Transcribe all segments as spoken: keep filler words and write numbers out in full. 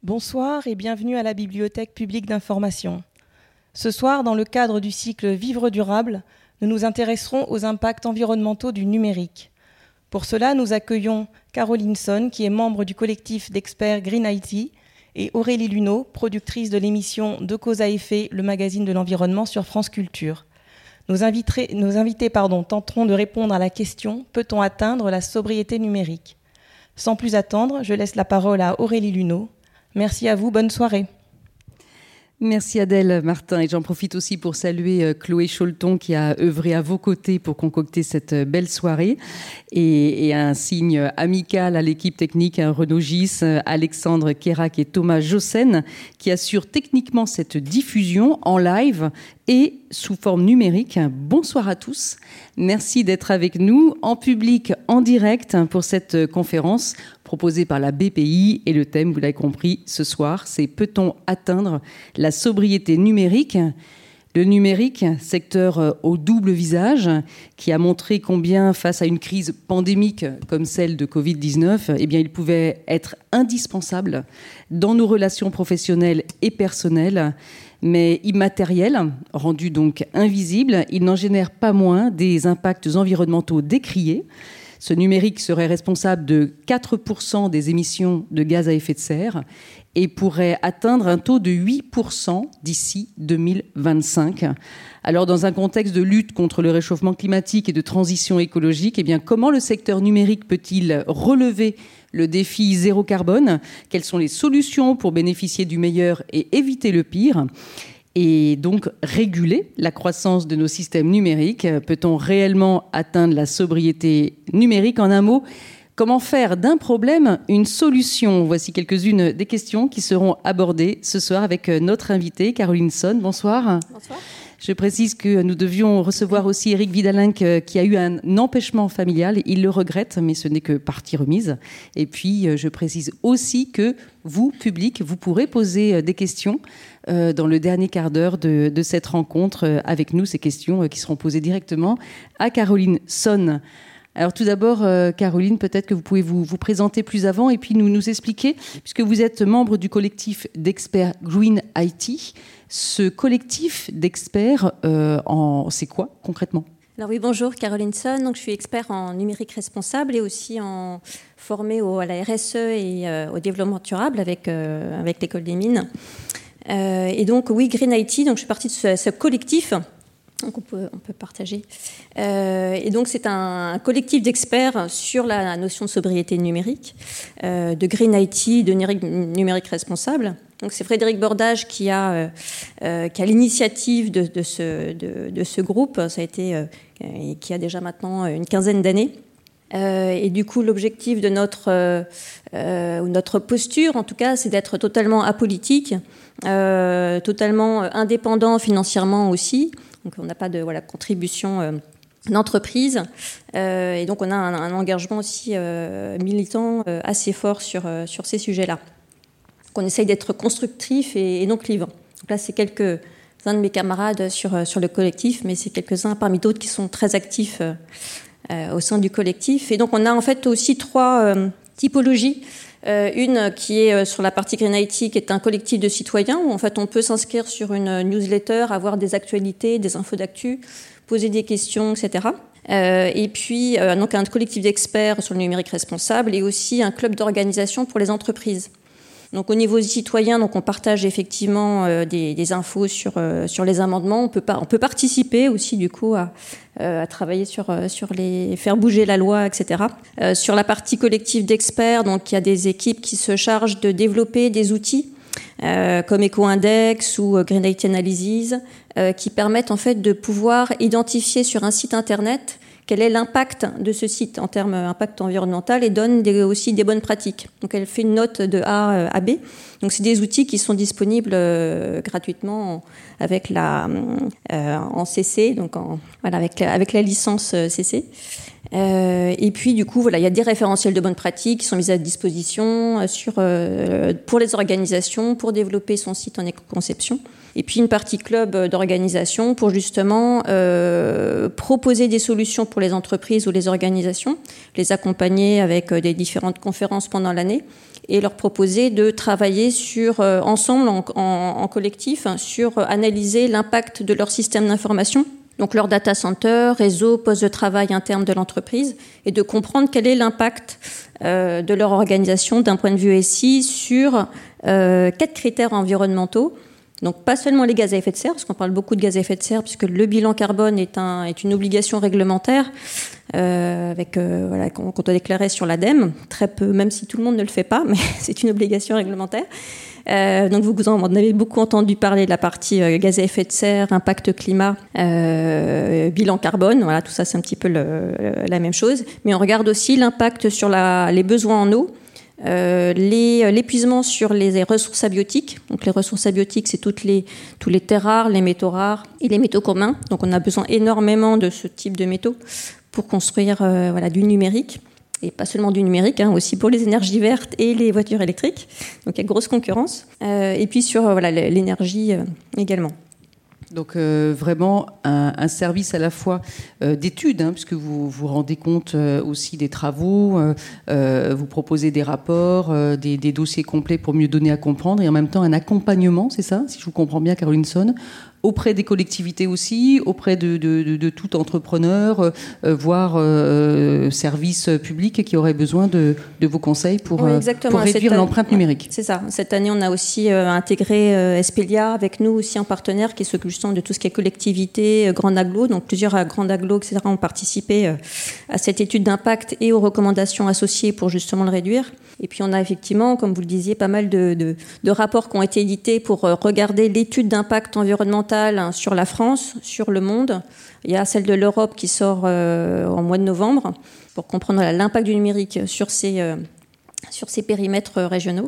Bonsoir et bienvenue à la Bibliothèque publique d'information. Ce soir, dans le cadre du cycle Vivre durable, nous nous intéresserons aux impacts environnementaux du numérique. Pour cela, nous accueillons Caroline Sonne, qui est membre du collectif d'experts Green I T, et Aurélie Luneau, productrice de l'émission De cause à effet, le magazine de l'environnement sur France Culture. Nos, inviterés, nos invités pardon, tenteront de répondre à la question « Peut-on atteindre la sobriété numérique ?» Sans plus attendre, je laisse la parole à Aurélie Luneau. Merci à vous, bonne soirée. Merci Adèle, Martin, et j'en profite aussi pour saluer Chloé Cholton qui a œuvré à vos côtés pour concocter cette belle soirée, et, et un signe amical à l'équipe technique, à Renaud Gis, Alexandre Kérac et Thomas Jossen qui assurent techniquement cette diffusion en live et sous forme numérique. Bonsoir à tous. Merci d'être avec nous en public, en direct pour cette conférence proposée par la B P I. Et le thème, vous l'avez compris, ce soir, c'est « Peut-on atteindre la sobriété numérique ?» Le numérique, secteur au double visage, qui a montré combien, face à une crise pandémique comme celle de covid dix-neuf, eh bien, il pouvait être indispensable dans nos relations professionnelles et personnelles, mais immatériel, rendu donc invisible, il n'en génère pas moins des impacts environnementaux décriés. Ce numérique serait responsable de quatre pour cent des émissions de gaz à effet de serre et pourrait atteindre un taux de huit pour cent d'ici deux mille vingt-cinq. Alors, dans un contexte de lutte contre le réchauffement climatique et de transition écologique, eh bien, comment le secteur numérique peut-il relever le défi zéro carbone? Quelles sont les solutions pour bénéficier du meilleur et éviter le pire? Et donc réguler la croissance de nos systèmes numériques? Peut-on réellement atteindre la sobriété numérique? En un mot, comment faire d'un problème une solution? Voici quelques-unes des questions qui seront abordées ce soir avec notre invitée, Caroline Sonne. Bonsoir. Bonsoir. Je précise que nous devions recevoir aussi Éric Vidalinck qui a eu un empêchement familial. Il le regrette, mais ce n'est que partie remise. Et puis, je précise aussi que vous, public, vous pourrez poser des questions dans le dernier quart d'heure de, de cette rencontre avec nous. Ces questions qui seront posées directement à Caroline Sonne. Alors tout d'abord, euh, Caroline, peut-être que vous pouvez vous, vous présenter plus avant et puis nous, nous expliquer, puisque vous êtes membre du collectif d'experts Green I T. Ce collectif d'experts, euh, en, c'est quoi concrètement ? Alors oui, bonjour, Caroline Sonne. Donc, je suis expert en numérique responsable et aussi en formée au, à la R S E et euh, au développement durable avec, euh, avec l'école des mines. Euh, et donc, oui, Green I T, donc je suis partie de ce, ce collectif. Donc on peut, on peut partager. Euh, et donc c'est un, un collectif d'experts sur la notion de sobriété numérique, euh, de Green I T, de numérique responsable. Donc c'est Frédéric Bordage qui a, euh, euh, qui a l'initiative de, de, ce, de, de ce groupe. Ça a été, euh, qui a déjà maintenant une quinzaine d'années. Euh, et du coup, l'objectif de notre, euh, euh, notre posture, en tout cas, c'est d'être totalement apolitique, euh, totalement indépendant financièrement aussi. Donc, on n'a pas de voilà, contribution euh, d'entreprise. Euh, et donc, on a un, un engagement aussi euh, militant euh, assez fort sur, euh, sur ces sujets-là. Donc, on essaye d'être constructif et, et non clivant. Donc là, c'est quelques-uns de mes camarades sur, sur le collectif, mais c'est quelques-uns parmi d'autres qui sont très actifs euh, euh, au sein du collectif. Et donc, on a en fait aussi trois euh, typologies. Euh, une qui est sur la partie Green I T, qui est un collectif de citoyens où en fait on peut s'inscrire sur une newsletter, avoir des actualités, des infos d'actu, poser des questions, et cetera. Euh, et puis euh, donc un collectif d'experts sur le numérique responsable et aussi un club d'organisation pour les entreprises. Donc au niveau des citoyens, donc on partage effectivement euh, des, des infos sur euh, sur les amendements. On peut pas, on peut participer aussi du coup à, euh, à travailler sur euh, sur les faire bouger la loi, et cetera. Euh, sur la partie collective d'experts, donc il y a des équipes qui se chargent de développer des outils euh, comme EcoIndex ou Green I T Analysis euh, qui permettent en fait de pouvoir identifier sur un site internet quel est l'impact de ce site en termes d'impact environnemental et donne des, aussi des bonnes pratiques. Donc elle fait une note de A à B. Donc c'est des outils qui sont disponibles euh, gratuitement avec la, euh, en C C, donc en, voilà, avec, la, avec la licence C C. Euh, et puis du coup, voilà, il y a des référentiels de bonnes pratiques qui sont mis à disposition euh, sur, euh, pour les organisations, pour développer son site en éco-conception. Et puis une partie club d'organisation pour justement euh, proposer des solutions pour les entreprises ou les organisations, les accompagner avec des différentes conférences pendant l'année et leur proposer de travailler sur euh, ensemble, en, en, en collectif, hein, sur euh, analyser l'impact de leur système d'information, donc leur data center, réseau, poste de travail interne de l'entreprise, et de comprendre quel est l'impact euh, de leur organisation d'un point de vue S I sur euh, quatre critères environnementaux. Donc pas seulement les gaz à effet de serre, parce qu'on parle beaucoup de gaz à effet de serre, puisque le bilan carbone est, un, est une obligation réglementaire euh, avec, euh, voilà, qu'on, qu'on doit déclarer sur l'ADEME, très peu, même si tout le monde ne le fait pas, mais c'est une obligation réglementaire. Euh, donc vous, vous en avez beaucoup entendu parler de la partie euh, gaz à effet de serre, impact climat, euh, bilan carbone, voilà, tout ça c'est un petit peu le, la même chose. Mais on regarde aussi l'impact sur la, les besoins en eau. Euh, les, l'épuisement sur les ressources abiotiques. Donc les ressources abiotiques, c'est toutes les, tous les terres rares, les métaux rares et les métaux communs. Donc on a besoin énormément de ce type de métaux pour construire euh, voilà, du numérique. Et pas seulement du numérique, hein, aussi pour les énergies vertes et les voitures électriques. Donc il y a grosse concurrence. Euh, et puis sur euh, voilà, l'énergie euh, également. Donc euh, vraiment un, un service à la fois euh, d'études, hein, puisque vous vous rendez compte euh, aussi des travaux, euh, euh, vous proposez des rapports, euh, des, des dossiers complets pour mieux donner à comprendre, et en même temps un accompagnement, c'est ça, si je vous comprends bien, Caroline Sonne, auprès des collectivités aussi, auprès de, de, de, de tout entrepreneur, euh, voire euh, service public qui aurait besoin de, de vos conseils pour, oui, pour réduire Cette l'empreinte année, numérique. C'est ça. Cette année, on a aussi euh, intégré euh, Espelia avec nous aussi en partenaire qui s'occupe justement de tout ce qui est collectivité, euh, grande agglo. Donc plusieurs euh, grandes agglos, et cetera ont participé euh, à cette étude d'impact et aux recommandations associées pour justement le réduire. Et puis on a effectivement, comme vous le disiez, pas mal de, de, de rapports qui ont été édités pour euh, regarder l'étude d'impact environnemental sur la France, sur le monde. Il y a celle de l'Europe qui sort euh, en mois de novembre pour comprendre voilà, l'impact du numérique sur ces, euh, sur ces périmètres régionaux.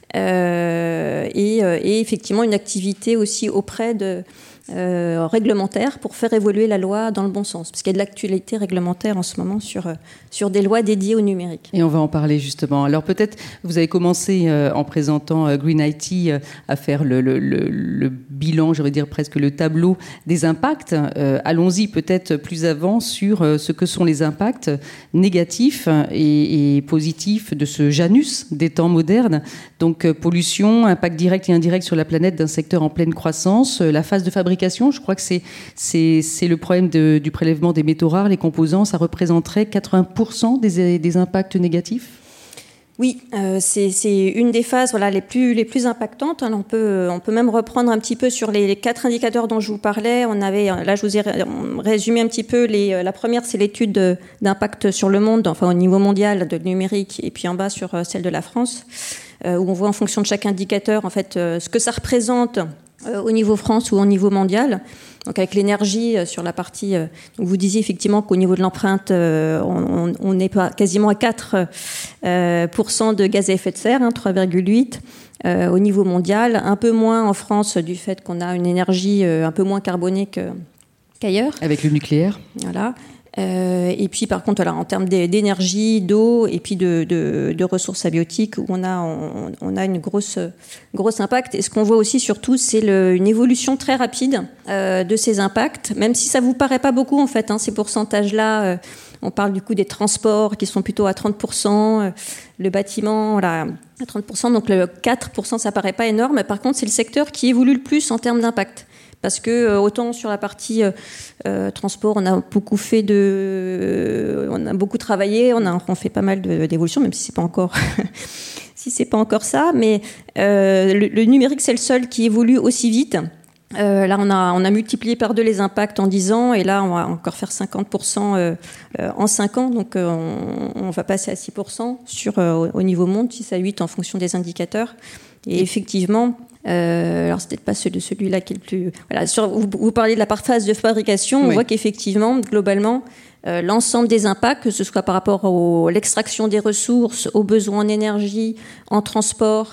Euh, et, euh, et effectivement une activité aussi auprès de euh, réglementaire pour faire évoluer la loi dans le bon sens. Parce qu'il y a de l'actualité réglementaire en ce moment sur, sur des lois dédiées au numérique. Et on va en parler justement. Alors peut-être, vous avez commencé euh, en présentant euh, Green I T euh, à faire le, le, le, le bilan, je vais dire presque le tableau des impacts. Euh, allons-y peut-être plus avant sur euh, ce que sont les impacts négatifs et, et positifs de ce Janus des temps modernes. Donc euh, pollution, impact direct et indirect sur la planète d'un secteur en pleine croissance, euh, la phase de fabrication. Je crois que c'est, c'est, c'est le problème de, du prélèvement des métaux rares, les composants, ça représenterait quatre-vingts pour cent des, des impacts négatifs. Oui, euh, c'est, c'est une des phases voilà, les, plus, les plus impactantes. On peut, on peut même reprendre un petit peu sur les, les quatre indicateurs dont je vous parlais. On avait, là, je vous ai résumé un petit peu. Les, la première, c'est l'étude de, d'impact sur le monde, enfin au niveau mondial de numérique, et puis en bas sur celle de la France, euh, où on voit en fonction de chaque indicateur en fait, euh, ce que ça représente euh, au niveau France ou au niveau mondial. Donc avec l'énergie euh, sur la partie, euh, donc vous disiez effectivement qu'au niveau de l'empreinte, euh, on, on est pas, quasiment à quatre euh, pour cent de gaz à effet de serre, hein, trois virgule huit euh, au niveau mondial, un peu moins en France du fait qu'on a une énergie euh, un peu moins carbonée que, qu'ailleurs. Avec le nucléaire. Voilà. Euh, et puis par contre, voilà, en termes d'énergie, d'eau et puis de, de, de ressources abiotiques, où on a, on, on a une grosse, grosse impact. Et ce qu'on voit aussi surtout, c'est le, une évolution très rapide euh, de ces impacts, même si ça vous paraît pas beaucoup en fait, hein, ces pourcentages-là. Euh, on parle du coup des transports qui sont plutôt à trente pour cent, euh, le bâtiment voilà, à trente pour cent, donc le quatre pour cent ça paraît pas énorme. Par contre, c'est le secteur qui évolue le plus en termes d'impact. Parce que euh, autant sur la partie euh, euh, transport, on a beaucoup fait de, euh, on a beaucoup travaillé, on a on fait pas mal de, d'évolution, même si c'est pas encore, si c'est pas encore ça. Mais euh, le, le numérique, c'est le seul qui évolue aussi vite. Euh, là, on a on a multiplié par deux les impacts en dix ans, et là, on va encore faire cinquante pour cent euh, euh, en cinq ans. Donc, euh, on, on va passer à six pour cent sur euh, au niveau monde, six à huit en fonction des indicateurs. Et effectivement. Euh, alors c'est peut-être pas celui, celui-là qui est le plus. Voilà, sur, vous, vous parliez de la phase de fabrication, on oui. voit qu'effectivement, globalement, euh, l'ensemble des impacts, que ce soit par rapport à l'extraction des ressources, aux besoins en énergie, en transport,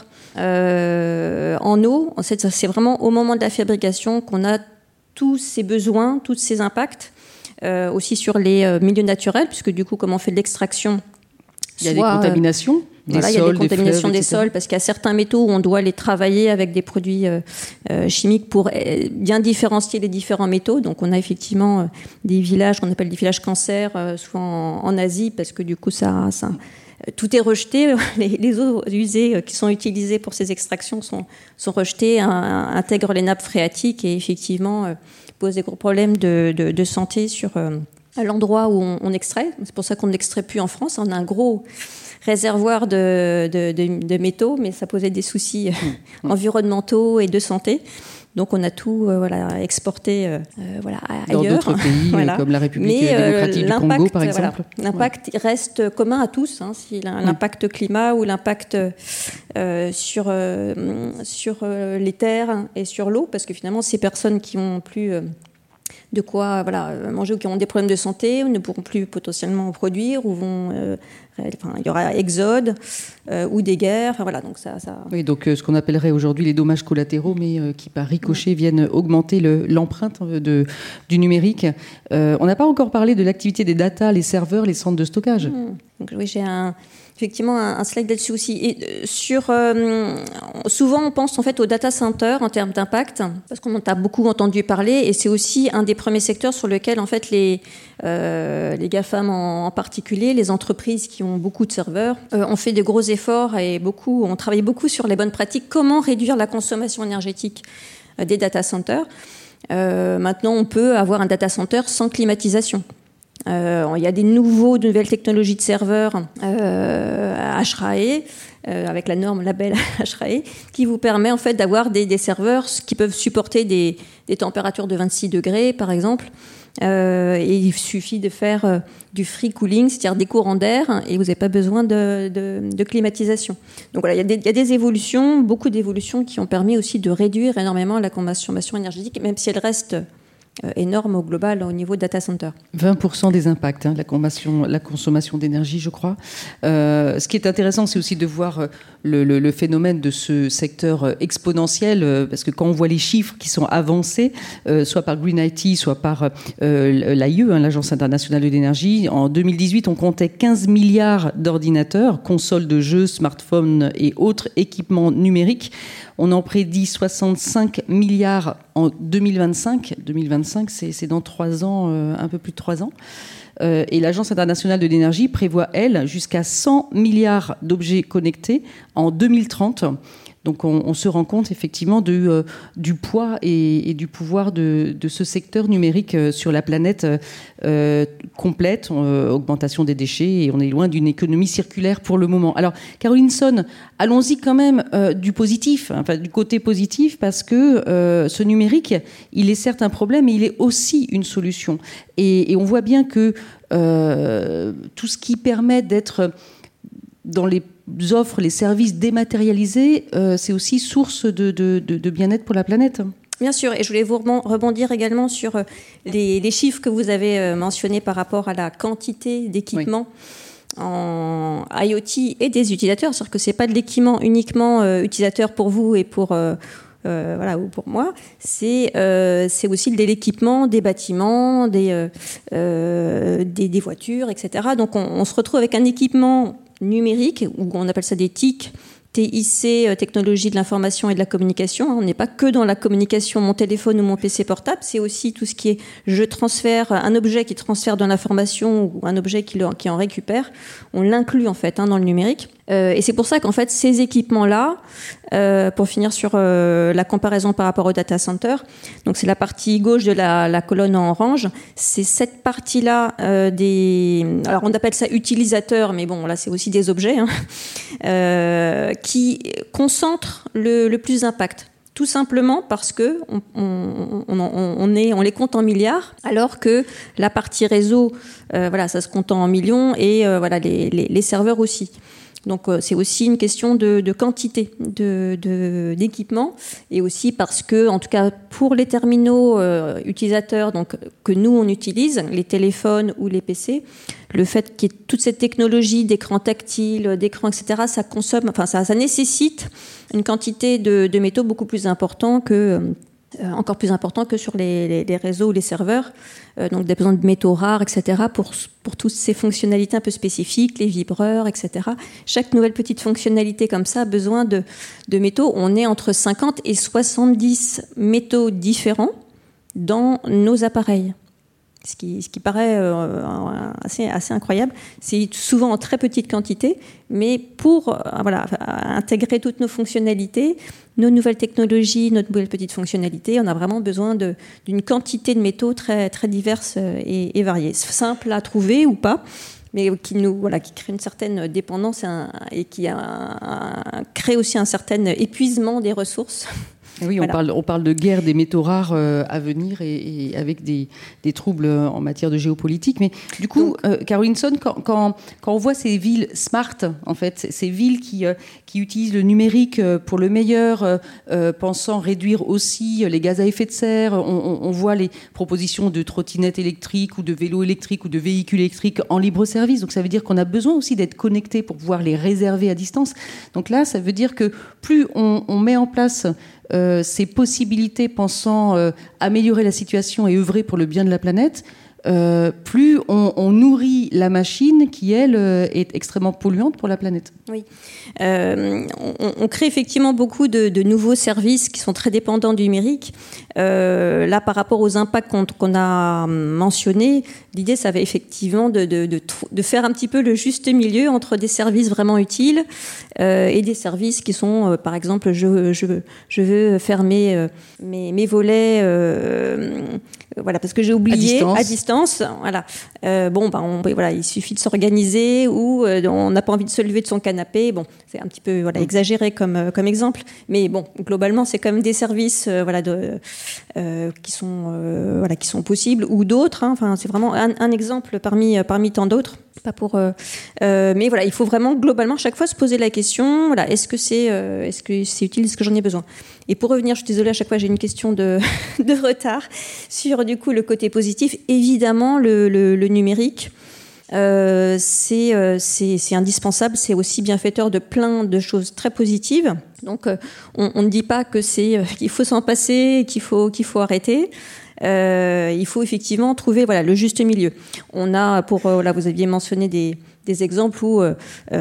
euh, en eau, en fait, c'est vraiment au moment de la fabrication qu'on a tous ces besoins, tous ces impacts. euh, aussi sur les euh, milieux naturels, puisque du coup, comme on fait de l'extraction, il y a des contaminations. Des voilà, sols, il y a des contaminations des, des sols, parce qu'il y a certains métaux où on doit les travailler avec des produits euh, euh, chimiques pour euh, bien différencier les différents métaux. Donc on a effectivement euh, des villages qu'on appelle des villages cancer, euh, souvent en, en Asie, parce que du coup ça, ça tout est rejeté. Les, les eaux usées qui sont utilisées pour ces extractions sont, sont rejetées, un, intègrent les nappes phréatiques et effectivement euh, posent des gros problèmes de, de, de santé sur euh, l'endroit où on, on extrait. C'est pour ça qu'on n'extrait plus en France. On a un gros réservoir de, de, de, de métaux, mais ça posait des soucis mmh. environnementaux et de santé. Donc on a tout euh, voilà, exporté euh, voilà, dans ailleurs. Dans d'autres pays, voilà. Comme la République mais, démocratique euh, du Congo, par exemple. Voilà, l'impact ouais. reste commun à tous. Hein, si l'impact mmh. climat ou l'impact euh, sur, euh, sur euh, les terres et sur l'eau, parce que finalement, ces personnes qui ont plus... Euh, de quoi voilà, manger ou qui ont des problèmes de santé ne pourront plus potentiellement produire ou vont euh, enfin, il y aura exode euh, ou des guerres enfin, voilà, donc ça, ça... Oui, donc euh, ce qu'on appellerait aujourd'hui les dommages collatéraux mais euh, qui par ricochet oui. viennent augmenter le, l'empreinte de, du numérique. Euh, on n'a pas encore parlé de l'activité des data, les serveurs, les centres de stockage. Mmh. Donc, oui, j'ai un effectivement un, un slide là-dessus aussi. Et euh, sur, euh, souvent, on pense en fait au data center en termes d'impact, parce qu'on en a beaucoup entendu parler, et c'est aussi un des premiers secteurs sur lequel en fait les euh, les GAFAM en, en particulier, les entreprises qui ont beaucoup de serveurs, euh, ont fait de gros efforts et beaucoup, ont travaillé beaucoup sur les bonnes pratiques. Comment réduire la consommation énergétique euh, des data centers. Euh, maintenant, on peut avoir un data center sans climatisation. Euh, il y a des nouveaux, de nouvelles technologies de serveurs euh, H R A E, euh, avec la norme label H R A E, qui vous permet en fait d'avoir des, des serveurs qui peuvent supporter des, des températures de vingt-six degrés, par exemple. Euh, et il suffit de faire euh, du free cooling, c'est-à-dire des courants d'air, et vous n'avez pas besoin de, de, de climatisation. Donc voilà, il y a des, il y a des évolutions, beaucoup d'évolutions qui ont permis aussi de réduire énormément la consommation énergétique, même si elle reste Euh, énorme au global au niveau data center. vingt pour cent des impacts, hein, la, consommation, la consommation d'énergie, je crois. Euh, ce qui est intéressant, c'est aussi de voir le, le, le phénomène de ce secteur exponentiel, euh, parce que quand on voit les chiffres qui sont avancés, euh, soit par Green I T, soit par euh, l'A I E, hein, l'Agence internationale de l'énergie, en deux mille dix-huit, on comptait quinze milliards d'ordinateurs, consoles de jeux, smartphones et autres équipements numériques. On en prédit soixante-cinq milliards en deux mille vingt-cinq. deux mille vingt-cinq, c'est, c'est dans trois ans, euh, un peu plus de trois ans. Euh, et l'Agence internationale de l'énergie prévoit, elle, jusqu'à cent milliards d'objets connectés en deux mille trente. Donc on, on se rend compte effectivement de, euh, du poids et, et du pouvoir de, de ce secteur numérique euh, sur la planète euh, complète, euh, augmentation des déchets, et on est loin d'une économie circulaire pour le moment. Alors Caroline Son, allons-y quand même euh, du positif, enfin du côté positif, parce que euh, ce numérique, il est certes un problème, mais il est aussi une solution. Et, et on voit bien que euh, tout ce qui permet d'être dans les offres, les services dématérialisés, euh, c'est aussi source de, de, de, de bien-être pour la planète. Bien sûr, et je voulais vous rebondir également sur les, les chiffres que vous avez mentionnés par rapport à la quantité d'équipements oui. en IoT et des utilisateurs. C'est-à-dire que ce n'est pas de l'équipement uniquement euh, utilisateur pour vous et pour... Euh, Euh, voilà, ou pour moi, c'est, euh, c'est aussi de l'équipement des bâtiments, des, euh, euh, des, des voitures, et cetera. Donc on, on se retrouve avec un équipement numérique, ou on appelle ça des T I C, T I C, technologie de l'information et de la communication. On n'est pas que dans la communication, mon téléphone ou mon P C portable, c'est aussi tout ce qui est je transfère, un objet qui transfère de l'information ou un objet qui, le, qui en récupère. On l'inclut en fait hein, dans le numérique. Euh, et c'est pour ça qu'en fait, ces équipements-là, euh, pour finir sur euh, la comparaison par rapport au data center, donc c'est la partie gauche de la, la colonne en orange, c'est cette partie-là euh, des... Alors on appelle ça utilisateurs, mais bon, là c'est aussi des objets, hein, euh, qui concentrent le, le plus d'impact. Tout simplement parce que on, on, on, on, est, on les compte en milliards, alors que la partie réseau, euh, voilà, ça se compte en millions, et euh, voilà, les, les, les serveurs aussi. Donc euh, c'est aussi une question de, de quantité de, de, d'équipement, et aussi parce que, en tout cas pour les terminaux euh, utilisateurs donc, que nous on utilise, les téléphones ou les P C, le fait qu'il y ait toute cette technologie d'écran tactile, d'écran, et cetera, ça consomme, enfin ça, ça nécessite une quantité de, de métaux beaucoup plus important que euh, encore plus important que sur les, les, les réseaux ou les serveurs. Euh, donc, des besoins de métaux rares, et cetera, pour, pour toutes ces fonctionnalités un peu spécifiques, les vibreurs, et cetera. Chaque nouvelle petite fonctionnalité comme ça a besoin de, de métaux. On est entre cinquante et soixante-dix métaux différents dans nos appareils. Ce qui, ce qui paraît euh, assez, assez incroyable. C'est souvent en très petite quantité, mais pour euh, voilà, intégrer toutes nos fonctionnalités, nos nouvelles technologies, notre nouvelle petite fonctionnalité, on a vraiment besoin de, d'une quantité de métaux très, très diverses et, et variées. Simple à trouver ou pas, mais qui, nous, voilà, qui crée une certaine dépendance et, un, et qui a un, crée aussi un certain épuisement des ressources. Oui, on, voilà. parle, on parle de guerre des métaux rares euh, à venir et, et avec des, des troubles en matière de géopolitique. Mais du coup, Donc, euh, Carolinson, quand, quand, quand on voit ces villes smart, en fait, ces villes qui, euh, qui utilisent le numérique pour le meilleur, euh, euh, pensant réduire aussi les gaz à effet de serre, on, on, on voit les propositions de trottinettes électriques ou de vélos électriques ou de véhicules électriques en libre service. Donc ça veut dire qu'on a besoin aussi d'être connecté pour pouvoir les réserver à distance. Donc là, ça veut dire que plus on, on met en place Euh, ces possibilités pensant euh, améliorer la situation et œuvrer pour le bien de la planète, euh, plus on, on nourrit la machine qui, elle, euh, est extrêmement polluante pour la planète. Oui. Euh, on, on crée effectivement beaucoup de, de nouveaux services qui sont très dépendants du numérique. Euh, là, par rapport aux impacts qu'on, qu'on a mentionnés, l'idée, ça va effectivement de, de, de, de faire un petit peu le juste milieu entre des services vraiment utiles euh, et des services qui sont, euh, par exemple, je, je, je veux fermer euh, mes, mes volets, euh, voilà, parce que j'ai oublié à distance. À distance voilà. Euh, bon, ben, on, voilà, il suffit de s'organiser ou euh, on n'a pas envie de se lever de son canapé. Bon, c'est un petit peu voilà, exagéré comme, euh, comme exemple, mais bon, globalement, c'est quand même des services euh, voilà, de, euh, qui, sont, euh, voilà, qui sont possibles ou d'autres. Hein, enfin, c'est vraiment un, un exemple parmi, parmi tant d'autres. Pas pour, euh, euh, mais voilà, il faut vraiment globalement chaque fois se poser la question. Voilà, est-ce que c'est, euh, est-ce que c'est utile, est-ce que j'en ai besoin? Et pour revenir, je suis désolée, à chaque fois j'ai une question de, de retard sur du coup le côté positif. Évidemment, le, le, le numérique, euh, c'est, euh, c'est, c'est indispensable. C'est aussi bienfaiteur de plein de choses très positives. Donc, euh, on, on ne dit pas que c'est euh, qu'il faut s'en passer, qu'il faut qu'il faut arrêter. Euh, il faut effectivement trouver voilà le juste milieu. On a pour euh, là vous aviez mentionné des des exemples où euh,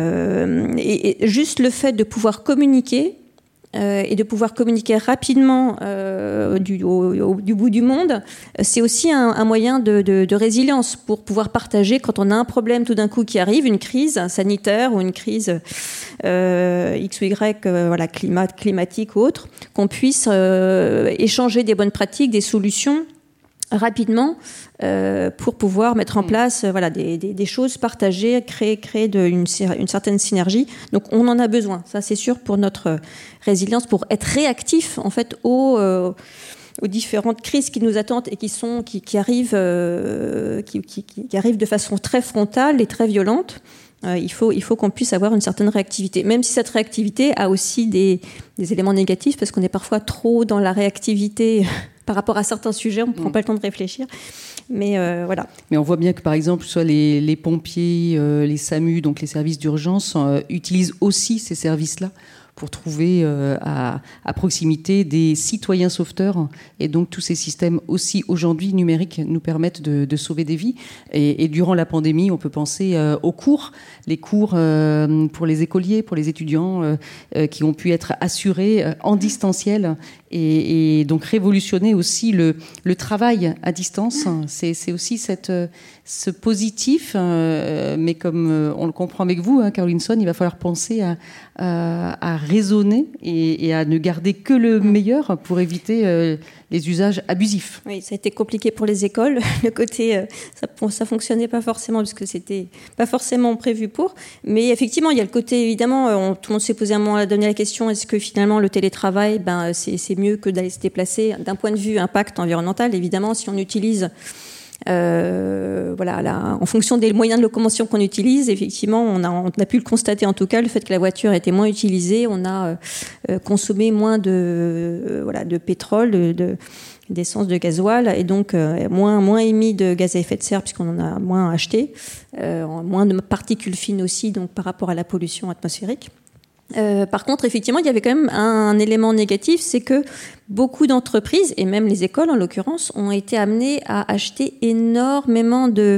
et, et juste le fait de pouvoir communiquer euh, et de pouvoir communiquer rapidement euh, du, au, au, du bout du monde, c'est aussi un, un moyen de, de, de résilience pour pouvoir partager quand on a un problème tout d'un coup qui arrive, une crise sanitaire ou une crise euh, X ou Y, euh, voilà, climat, climatique ou autre, qu'on puisse euh, échanger des bonnes pratiques, des solutions rapidement euh, pour pouvoir mettre en place euh, voilà, des, des, des choses partagées, créer, créer de, une, une certaine synergie. Donc on en a besoin, ça c'est sûr, pour notre résilience, pour être réactif en fait aux, euh, aux différentes crises qui nous attendent et qui, sont, qui, qui, arrivent, euh, qui, qui, qui arrivent de façon très frontale et très violente. Euh, il faut, il faut qu'on puisse avoir une certaine réactivité, même si cette réactivité a aussi des, des éléments négatifs, parce qu'on est parfois trop dans la réactivité par rapport à certains sujets, on ne prend pas le temps de réfléchir. Mais euh, voilà. Mais on voit bien que, par exemple, soit les, les pompiers, euh, les SAMU, donc les services d'urgence, euh, utilisent aussi ces services-là pour trouver euh, à, à proximité des citoyens sauveteurs. Et donc, tous ces systèmes aussi, aujourd'hui, numériques, nous permettent de, de sauver des vies. Et, et durant la pandémie, on peut penser euh, aux cours, les cours euh, pour les écoliers, pour les étudiants, euh, euh, qui ont pu être assurés euh, en distanciel et, et donc révolutionner aussi le, le travail à distance. C'est, c'est aussi cette, ce positif, euh, mais comme euh, on le comprend avec vous, hein, Carolinson, il va falloir penser à, à, à raisonner et, et à ne garder que le meilleur pour éviter euh, les usages abusifs. Oui, ça a été compliqué pour les écoles. Le côté, euh, ça, ça fonctionnait pas forcément parce que c'était pas forcément prévu pour. Mais effectivement, il y a le côté, évidemment, on, tout le monde s'est posé un moment à donner la question, est-ce que finalement le télétravail, ben, c'est, c'est mieux que d'aller se déplacer d'un point de vue impact environnemental. Évidemment, si on utilise Euh, voilà, là, en fonction des moyens de locomotion qu'on utilise, effectivement, on a, on a pu le constater en tout cas, le fait que la voiture était moins utilisée, on a euh, consommé moins de, euh, voilà, de pétrole, de, de, d'essence, de gasoil, et donc euh, moins, moins émis de gaz à effet de serre puisqu'on en a moins acheté, euh, moins de particules fines aussi, donc par rapport à la pollution atmosphérique. Euh, par contre, effectivement, il y avait quand même un, un élément négatif, c'est que beaucoup d'entreprises, et même les écoles en l'occurrence, ont été amenées à acheter énormément de,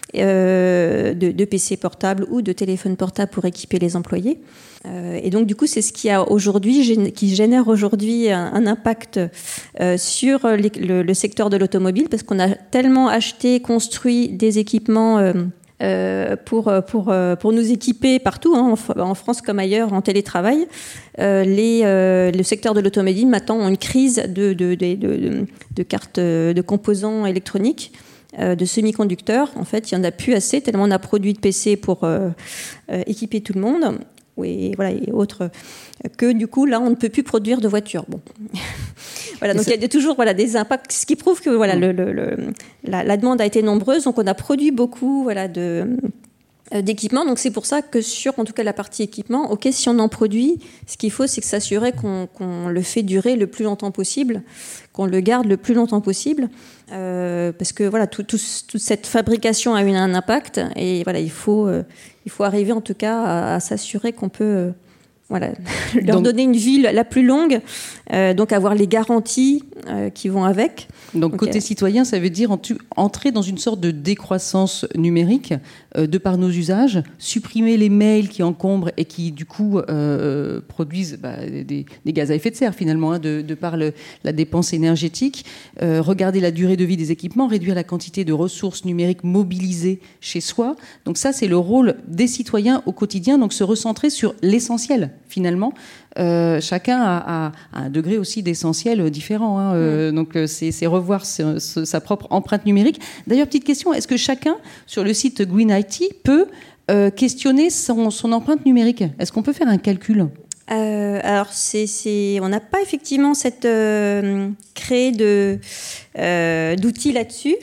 euh, de, de P C portables ou de téléphones portables pour équiper les employés. Euh, et donc, du coup, c'est ce qui, a aujourd'hui, qui génère aujourd'hui un, un impact euh, sur les, le, le secteur de l'automobile, parce qu'on a tellement acheté, construit des équipements euh, Euh, pour pour pour nous équiper partout, hein, en, en France comme ailleurs, en télétravail. Euh, les euh, le secteur de l'automobile maintenant ont une crise de de de de, de cartes de composants électroniques, euh, de semi-conducteurs. En fait, il y en a plus assez tellement on a produit de P C pour euh, euh, équiper tout le monde. Et voilà, et autres, que du coup là on ne peut plus produire de voitures. Bon, voilà, donc il y a toujours voilà des impacts, ce qui prouve que voilà le, le, le la, la demande a été nombreuse, donc on a produit beaucoup voilà de d'équipements. Donc c'est pour ça que sur en tout cas la partie équipement, ok, si on en produit, ce qu'il faut c'est que s'assurer qu'on, qu'on le fait durer le plus longtemps possible, qu'on le garde le plus longtemps possible, euh, parce que voilà tout, tout, toute cette fabrication a eu un impact et voilà il faut euh, il faut arriver en tout cas à, à s'assurer qu'on peut euh, voilà leur donc, donner une vie la plus longue, euh, donc avoir les garanties euh, qui vont avec. Donc, côté okay. citoyen, ça veut dire entrer dans une sorte de décroissance numérique euh, de par nos usages, supprimer les mails qui encombrent et qui, du coup, euh, produisent bah, des, des gaz à effet de serre, finalement, hein, de, de par le, la dépense énergétique, euh, regarder la durée de vie des équipements, réduire la quantité de ressources numériques mobilisées chez soi. Donc ça, c'est le rôle des citoyens au quotidien, donc se recentrer sur l'essentiel, finalement. Euh, chacun a, a, a un degré aussi d'essentiel différent. Hein. Euh, mmh. Donc, c'est, c'est revoir ce, ce, sa propre empreinte numérique. D'ailleurs, petite question, est-ce que chacun, sur le site Green I T, peut euh, questionner son, son empreinte numérique ? Est-ce qu'on peut faire un calcul ? Euh, alors, c'est, c'est, on n'a pas effectivement cette euh, créé de, euh, d'outils là-dessus.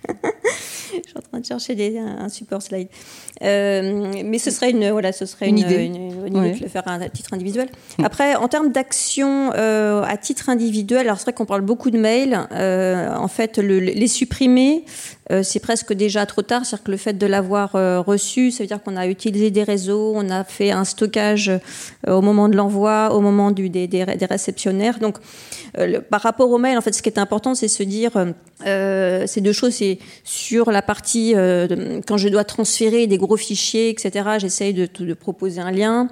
Je suis en train de chercher des, un, un support slide. Euh, mais ce serait une, voilà, ce serait une, une idée, une, une idée ouais. de le faire à, à titre individuel. Après, en termes d'action euh, à titre individuel, alors c'est vrai qu'on parle beaucoup de mails. Euh, en fait, le, les supprimer, euh, c'est presque déjà trop tard. C'est-à-dire que le fait de l'avoir euh, reçu, ça veut dire qu'on a utilisé des réseaux, on a fait un stockage euh, au moment de l'envoi, au moment du, des, des, des réceptionnaires. Donc, euh, le, par rapport aux mails, en fait, ce qui est important, c'est se dire, euh, ces deux choses, c'est sur la partie euh, de, quand je dois transférer des gros fichiers, et cetera. J'essaye de, de proposer un lien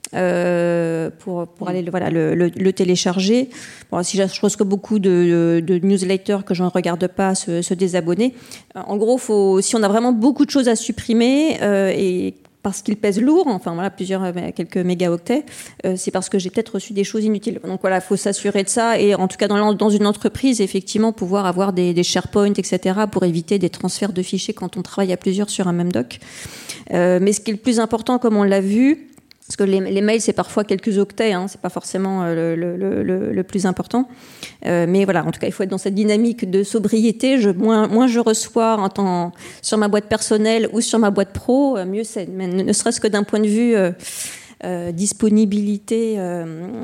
euh, pour pour aller voilà le, le, le télécharger. Bon, si je pense que beaucoup de, de, de newsletters que je ne regarde pas se, se désabonner. En gros, faut si on a vraiment beaucoup de choses à supprimer euh, et parce qu'il pèse lourd, enfin voilà, plusieurs, quelques mégaoctets, euh, c'est parce que j'ai peut-être reçu des choses inutiles. Donc voilà, il faut s'assurer de ça, et en tout cas dans, dans une entreprise, effectivement, pouvoir avoir des, des SharePoint, et cetera, pour éviter des transferts de fichiers quand on travaille à plusieurs sur un même doc. Euh, mais ce qui est le plus important, comme on l'a vu, parce que les, les mails, c'est parfois quelques octets, hein, c'est pas forcément le, le, le, le plus important. Euh, mais voilà, en tout cas, il faut être dans cette dynamique de sobriété. Je, moins, moins je reçois en temps, sur ma boîte personnelle ou sur ma boîte pro, mieux c'est. Mais ne, ne serait-ce que d'un point de vue euh, euh, disponibilité euh,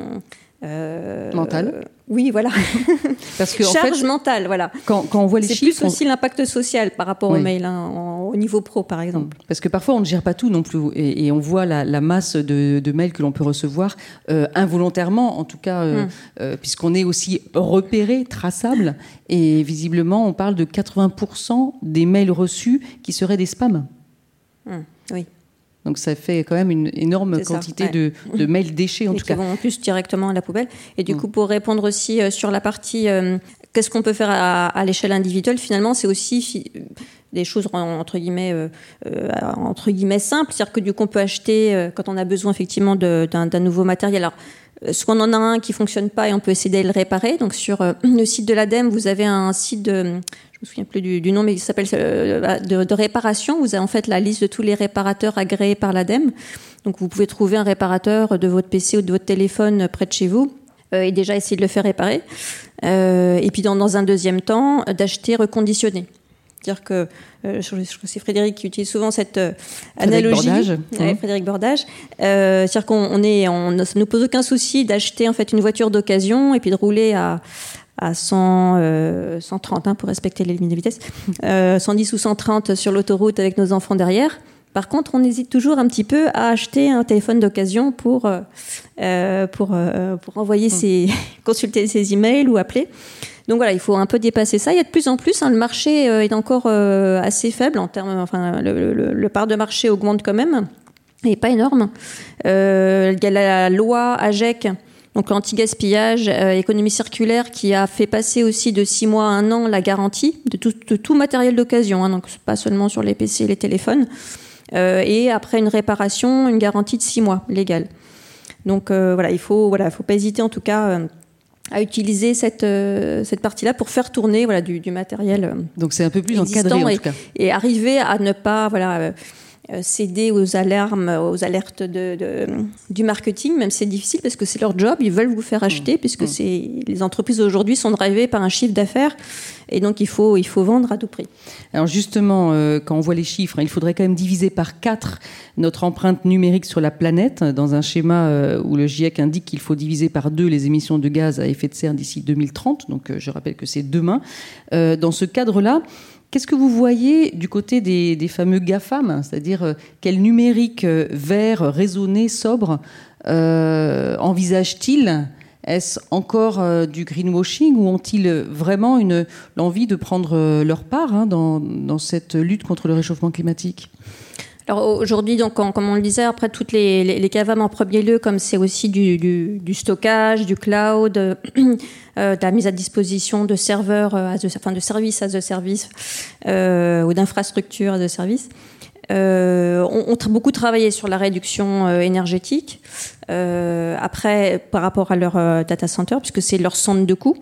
euh, mentale. Euh, oui, voilà. Parce que, charge en fait, mentale, voilà. Quand, quand on voit les c'est chiffres, plus aussi on... l'impact social par rapport oui. au mail, hein, en, au niveau pro, par exemple. Parce que parfois, on ne gère pas tout non plus, et, et on voit la, la masse de, de mails que l'on peut recevoir euh, involontairement, en tout cas, euh, hum. euh, puisqu'on est aussi repéré, traçable, et visiblement, on parle de quatre-vingts pour cent des mails reçus qui seraient des spams. Hum. Oui. Donc ça fait quand même une énorme c'est quantité ça, ouais. de, de mails déchets en et tout qui cas. Vont en plus directement à la poubelle. Et du mmh. coup, pour répondre aussi euh, sur la partie euh, qu'est-ce qu'on peut faire à, à l'échelle individuelle, finalement, c'est aussi fi- des choses entre guillemets euh, euh, entre guillemets simples, c'est-à-dire que du coup, on peut acheter euh, quand on a besoin effectivement de, d'un, d'un nouveau matériel. Alors, soit on en a un qui fonctionne pas et on peut essayer de le réparer. Donc sur euh, le site de l'ADEME, vous avez un site de, je me souviens plus du, du nom, mais il s'appelle euh, de, de réparation. Vous avez en fait la liste de tous les réparateurs agréés par l'ADEME. Donc vous pouvez trouver un réparateur de votre P C ou de votre téléphone près de chez vous euh, et déjà essayer de le faire réparer. Euh, et puis dans, dans un deuxième temps, d'acheter reconditionné. C'est-à-dire que euh, je, je crois que c'est Frédéric qui utilise souvent cette euh, analogie. Bordage. Ouais, mmh. Frédéric Bordage. Euh, c'est-à-dire qu'on on est, on, ça ne nous pose aucun souci d'acheter en fait une voiture d'occasion et puis de rouler à à cent, euh, cent trente hein, pour respecter les limites de vitesse, euh, cent dix ou cent trente sur l'autoroute avec nos enfants derrière. Par contre, on hésite toujours un petit peu à acheter un téléphone d'occasion pour, euh, pour, euh, pour envoyer mmh. ses, consulter ses emails ou appeler. Donc voilà, il faut un peu dépasser ça. Il y a de plus en plus, hein, le marché euh, est encore euh, assez faible en termes, enfin, le, le, le part de marché augmente quand même, et pas énorme. Euh, il y a la loi AGEC, donc anti-gaspillage, euh, économie circulaire, qui a fait passer aussi de six mois à un an la garantie de tout, de tout matériel d'occasion, hein, donc pas seulement sur les P C et les téléphones. Euh, et après une réparation, une garantie de six mois légale. Donc euh, voilà, il faut, voilà, faut pas hésiter en tout cas euh, à utiliser cette euh, cette partie-là pour faire tourner voilà du, du matériel. Euh, Donc c'est un peu plus encadré en et, tout cas. Et arriver à ne pas voilà. Euh, céder aux alarmes, aux alertes de, de, du marketing, même si c'est difficile parce que c'est leur job, ils veulent vous faire acheter, mmh. puisque mmh. c'est, les entreprises aujourd'hui sont drivées par un chiffre d'affaires, et donc il faut, il faut vendre à tout prix. Alors justement, euh, quand on voit les chiffres, hein, il faudrait quand même diviser par quatre notre empreinte numérique sur la planète, dans un schéma euh, où le GIEC indique qu'il faut diviser par deux les émissions de gaz à effet de serre d'ici deux mille trente, donc euh, je rappelle que c'est demain. Euh, dans ce cadre-là, qu'est-ce que vous voyez du côté des, des fameux GAFAM, c'est-à-dire euh, quel numérique euh, vert, raisonné, sobre euh, envisage-t-il ? Est-ce encore euh, du greenwashing ou ont-ils vraiment une, l'envie de prendre euh, leur part hein, dans, dans cette lutte contre le réchauffement climatique ? Alors aujourd'hui, donc, comme on le disait, après toutes les, les, les GAFAM en premier lieu, comme c'est aussi du, du, du stockage, du cloud, euh, de la mise à disposition de serveurs, as a, enfin de services as a service euh, ou d'infrastructures as a service. Euh, on, on a beaucoup travaillé sur la réduction euh, énergétique. Euh, après, par rapport à leur euh, data center, puisque c'est leur centre de coût.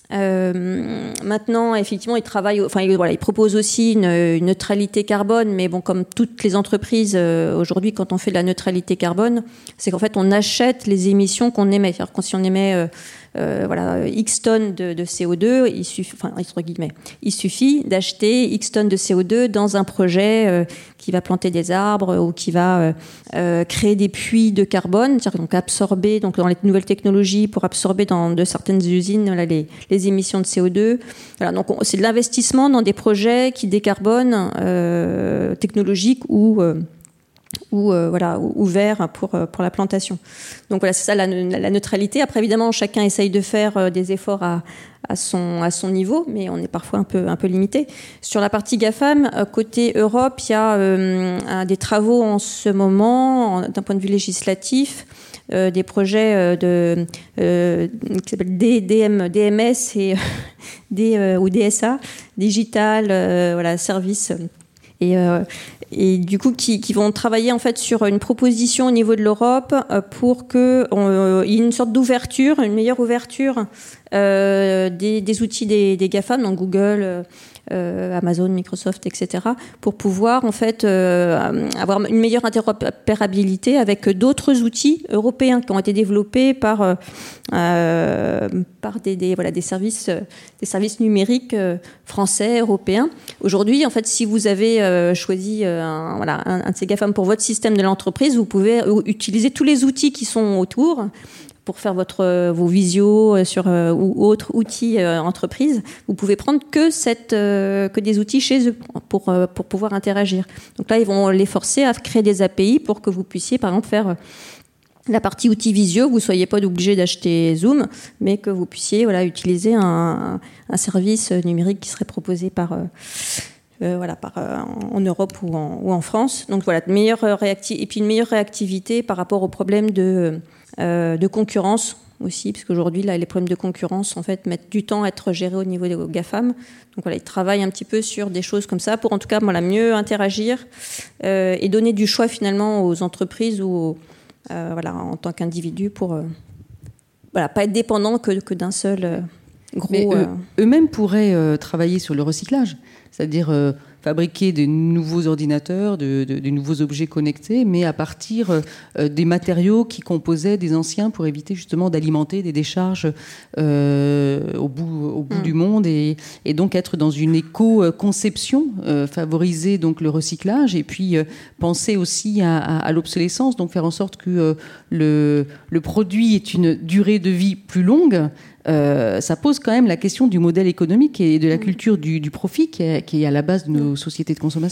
Euh, maintenant, effectivement, ils travaillent, enfin, ils, voilà, ils proposent aussi une, une neutralité carbone, mais bon, comme toutes les entreprises euh, aujourd'hui, quand on fait de la neutralité carbone, c'est qu'en fait, on achète les émissions qu'on émet. C'est-à-dire que si on émet euh, euh, voilà, X tonnes de, de C O deux, il suffit, enfin, entre guillemets, il suffit d'acheter X tonnes de C O deux dans un projet euh, qui va planter des arbres ou qui va euh, euh, créer des puits de carbone, c'est-à-dire donc absorber, donc dans les nouvelles technologies pour absorber dans de certaines usines voilà, les, les émissions de C O deux. Voilà, donc on, c'est de l'investissement dans des projets qui décarbonent, euh, technologiques ou euh, ou euh, voilà ouvert pour pour la plantation. Donc voilà, c'est ça la, la neutralité. Après évidemment, chacun essaye de faire euh, des efforts à à son à son niveau, mais on est parfois un peu un peu limité. Sur la partie GAFAM, euh, côté Europe, il y a euh, un, des travaux en ce moment en, d'un point de vue législatif. Euh, des projets euh, de euh, qui s'appellent D, DM, D M S et D, euh, ou D S A, Digital euh, voilà Service et euh, et du coup qui, qui vont travailler en fait sur une proposition au niveau de l'Europe euh, pour que euh, il y ait une sorte d'ouverture, une meilleure ouverture euh, des, des outils des, des GAFAM, donc Google. Euh, Amazon, Microsoft, et cetera, pour pouvoir en fait euh, avoir une meilleure interopérabilité avec d'autres outils européens qui ont été développés par euh, par des, des voilà des services des services numériques euh, français, européens. Aujourd'hui, en fait, si vous avez euh, choisi euh, un, voilà un, un de ces GAFAM pour votre système de l'entreprise, vous pouvez utiliser tous les outils qui sont autour. Pour faire votre vos visios sur euh, ou autres outils euh, entreprise, vous pouvez prendre que cette euh, que des outils chez eux pour euh, pour pouvoir interagir. Donc là, ils vont les forcer à créer des A P I pour que vous puissiez, par exemple, faire la partie outils visio, vous soyez pas obligé d'acheter Zoom, mais que vous puissiez voilà utiliser un, un service numérique qui serait proposé par euh, Euh, voilà, par, euh, en Europe ou en, ou en France. Donc voilà, meilleure réacti- et puis une meilleure réactivité par rapport aux problèmes de, euh, de concurrence aussi, parce qu'aujourd'hui, là, les problèmes de concurrence, en fait, mettent du temps à être gérés au niveau des GAFAM. Donc voilà, ils travaillent un petit peu sur des choses comme ça pour, en tout cas, voilà, mieux interagir euh, et donner du choix, finalement, aux entreprises ou aux, euh, voilà, en tant qu'individu pour euh, voilà, pas être dépendant que, que d'un seul euh, gros... Mais eux, euh... eux-mêmes pourraient euh, travailler sur le recyclage. C'est-à-dire euh, fabriquer de nouveaux ordinateurs, de, de, de nouveaux objets connectés, mais à partir euh, des matériaux qui composaient des anciens pour éviter justement d'alimenter des décharges euh, au bout, au bout mmh. du monde et, et donc être dans une éco-conception, euh, favoriser donc le recyclage et puis euh, penser aussi à, à, à l'obsolescence, donc faire en sorte que euh, le, le produit ait une durée de vie plus longue. Euh, ça pose quand même la question du modèle économique et de la culture du, du profit qui est, qui est à la base de nos sociétés de consommation.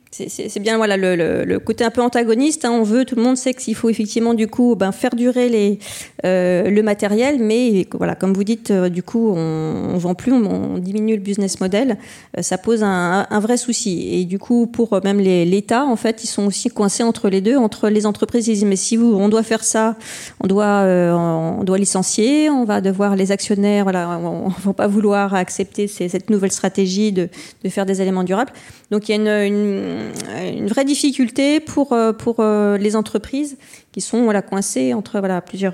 C'est, c'est, c'est bien voilà, le, le, le côté un peu antagoniste. Hein, on veut, tout le monde sait qu'il faut effectivement du coup ben, faire durer les, euh, le matériel, mais voilà, comme vous dites, euh, du coup, on ne vend plus, on, on diminue le business model. Euh, ça pose un, un vrai souci. Et du coup, pour même les, l'État, en fait, ils sont aussi coincés entre les deux, entre les entreprises. Ils disent mais si vous, on doit faire ça, on doit, euh, on doit licencier, on va devoir les actionnaires, voilà, on ne va pas vouloir accepter ces, cette nouvelle stratégie de, de faire des éléments durables. Donc il y a une, une une vraie difficulté pour pour les entreprises qui sont voilà coincées entre voilà plusieurs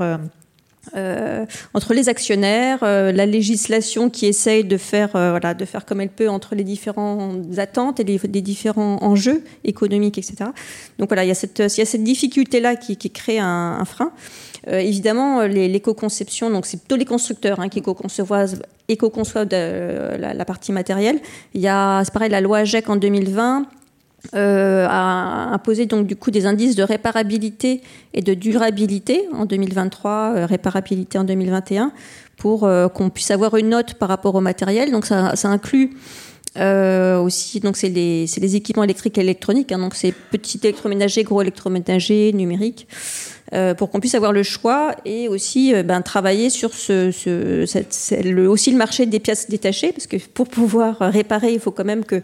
euh, entre les actionnaires, euh, la législation qui essaye de faire euh, voilà de faire comme elle peut entre les différentes attentes et les, les différents enjeux économiques, et cetera. Donc voilà, il y a cette il y a cette difficulté là qui, qui crée un, un frein. Euh, évidemment, les, l'éco-conception, donc c'est plutôt les constructeurs hein, qui éco-conçoivent, éco-conçoivent de, la, la partie matérielle. Il y a, c'est pareil, la loi AGEC en deux mille vingt euh, a imposé donc du coup des indices de réparabilité et de durabilité en deux mille vingt-trois, euh, réparabilité en deux mille vingt et un, pour euh, qu'on puisse avoir une note par rapport au matériel. Donc ça, ça inclut Euh, aussi, donc c'est les, c'est les équipements électriques et électroniques, hein, donc c'est petits électroménagers, gros électroménagers, numériques, euh, pour qu'on puisse avoir le choix et aussi euh, ben, travailler sur ce, ce, cette, c'est le, aussi le marché des pièces détachées, parce que pour pouvoir réparer, il faut quand même que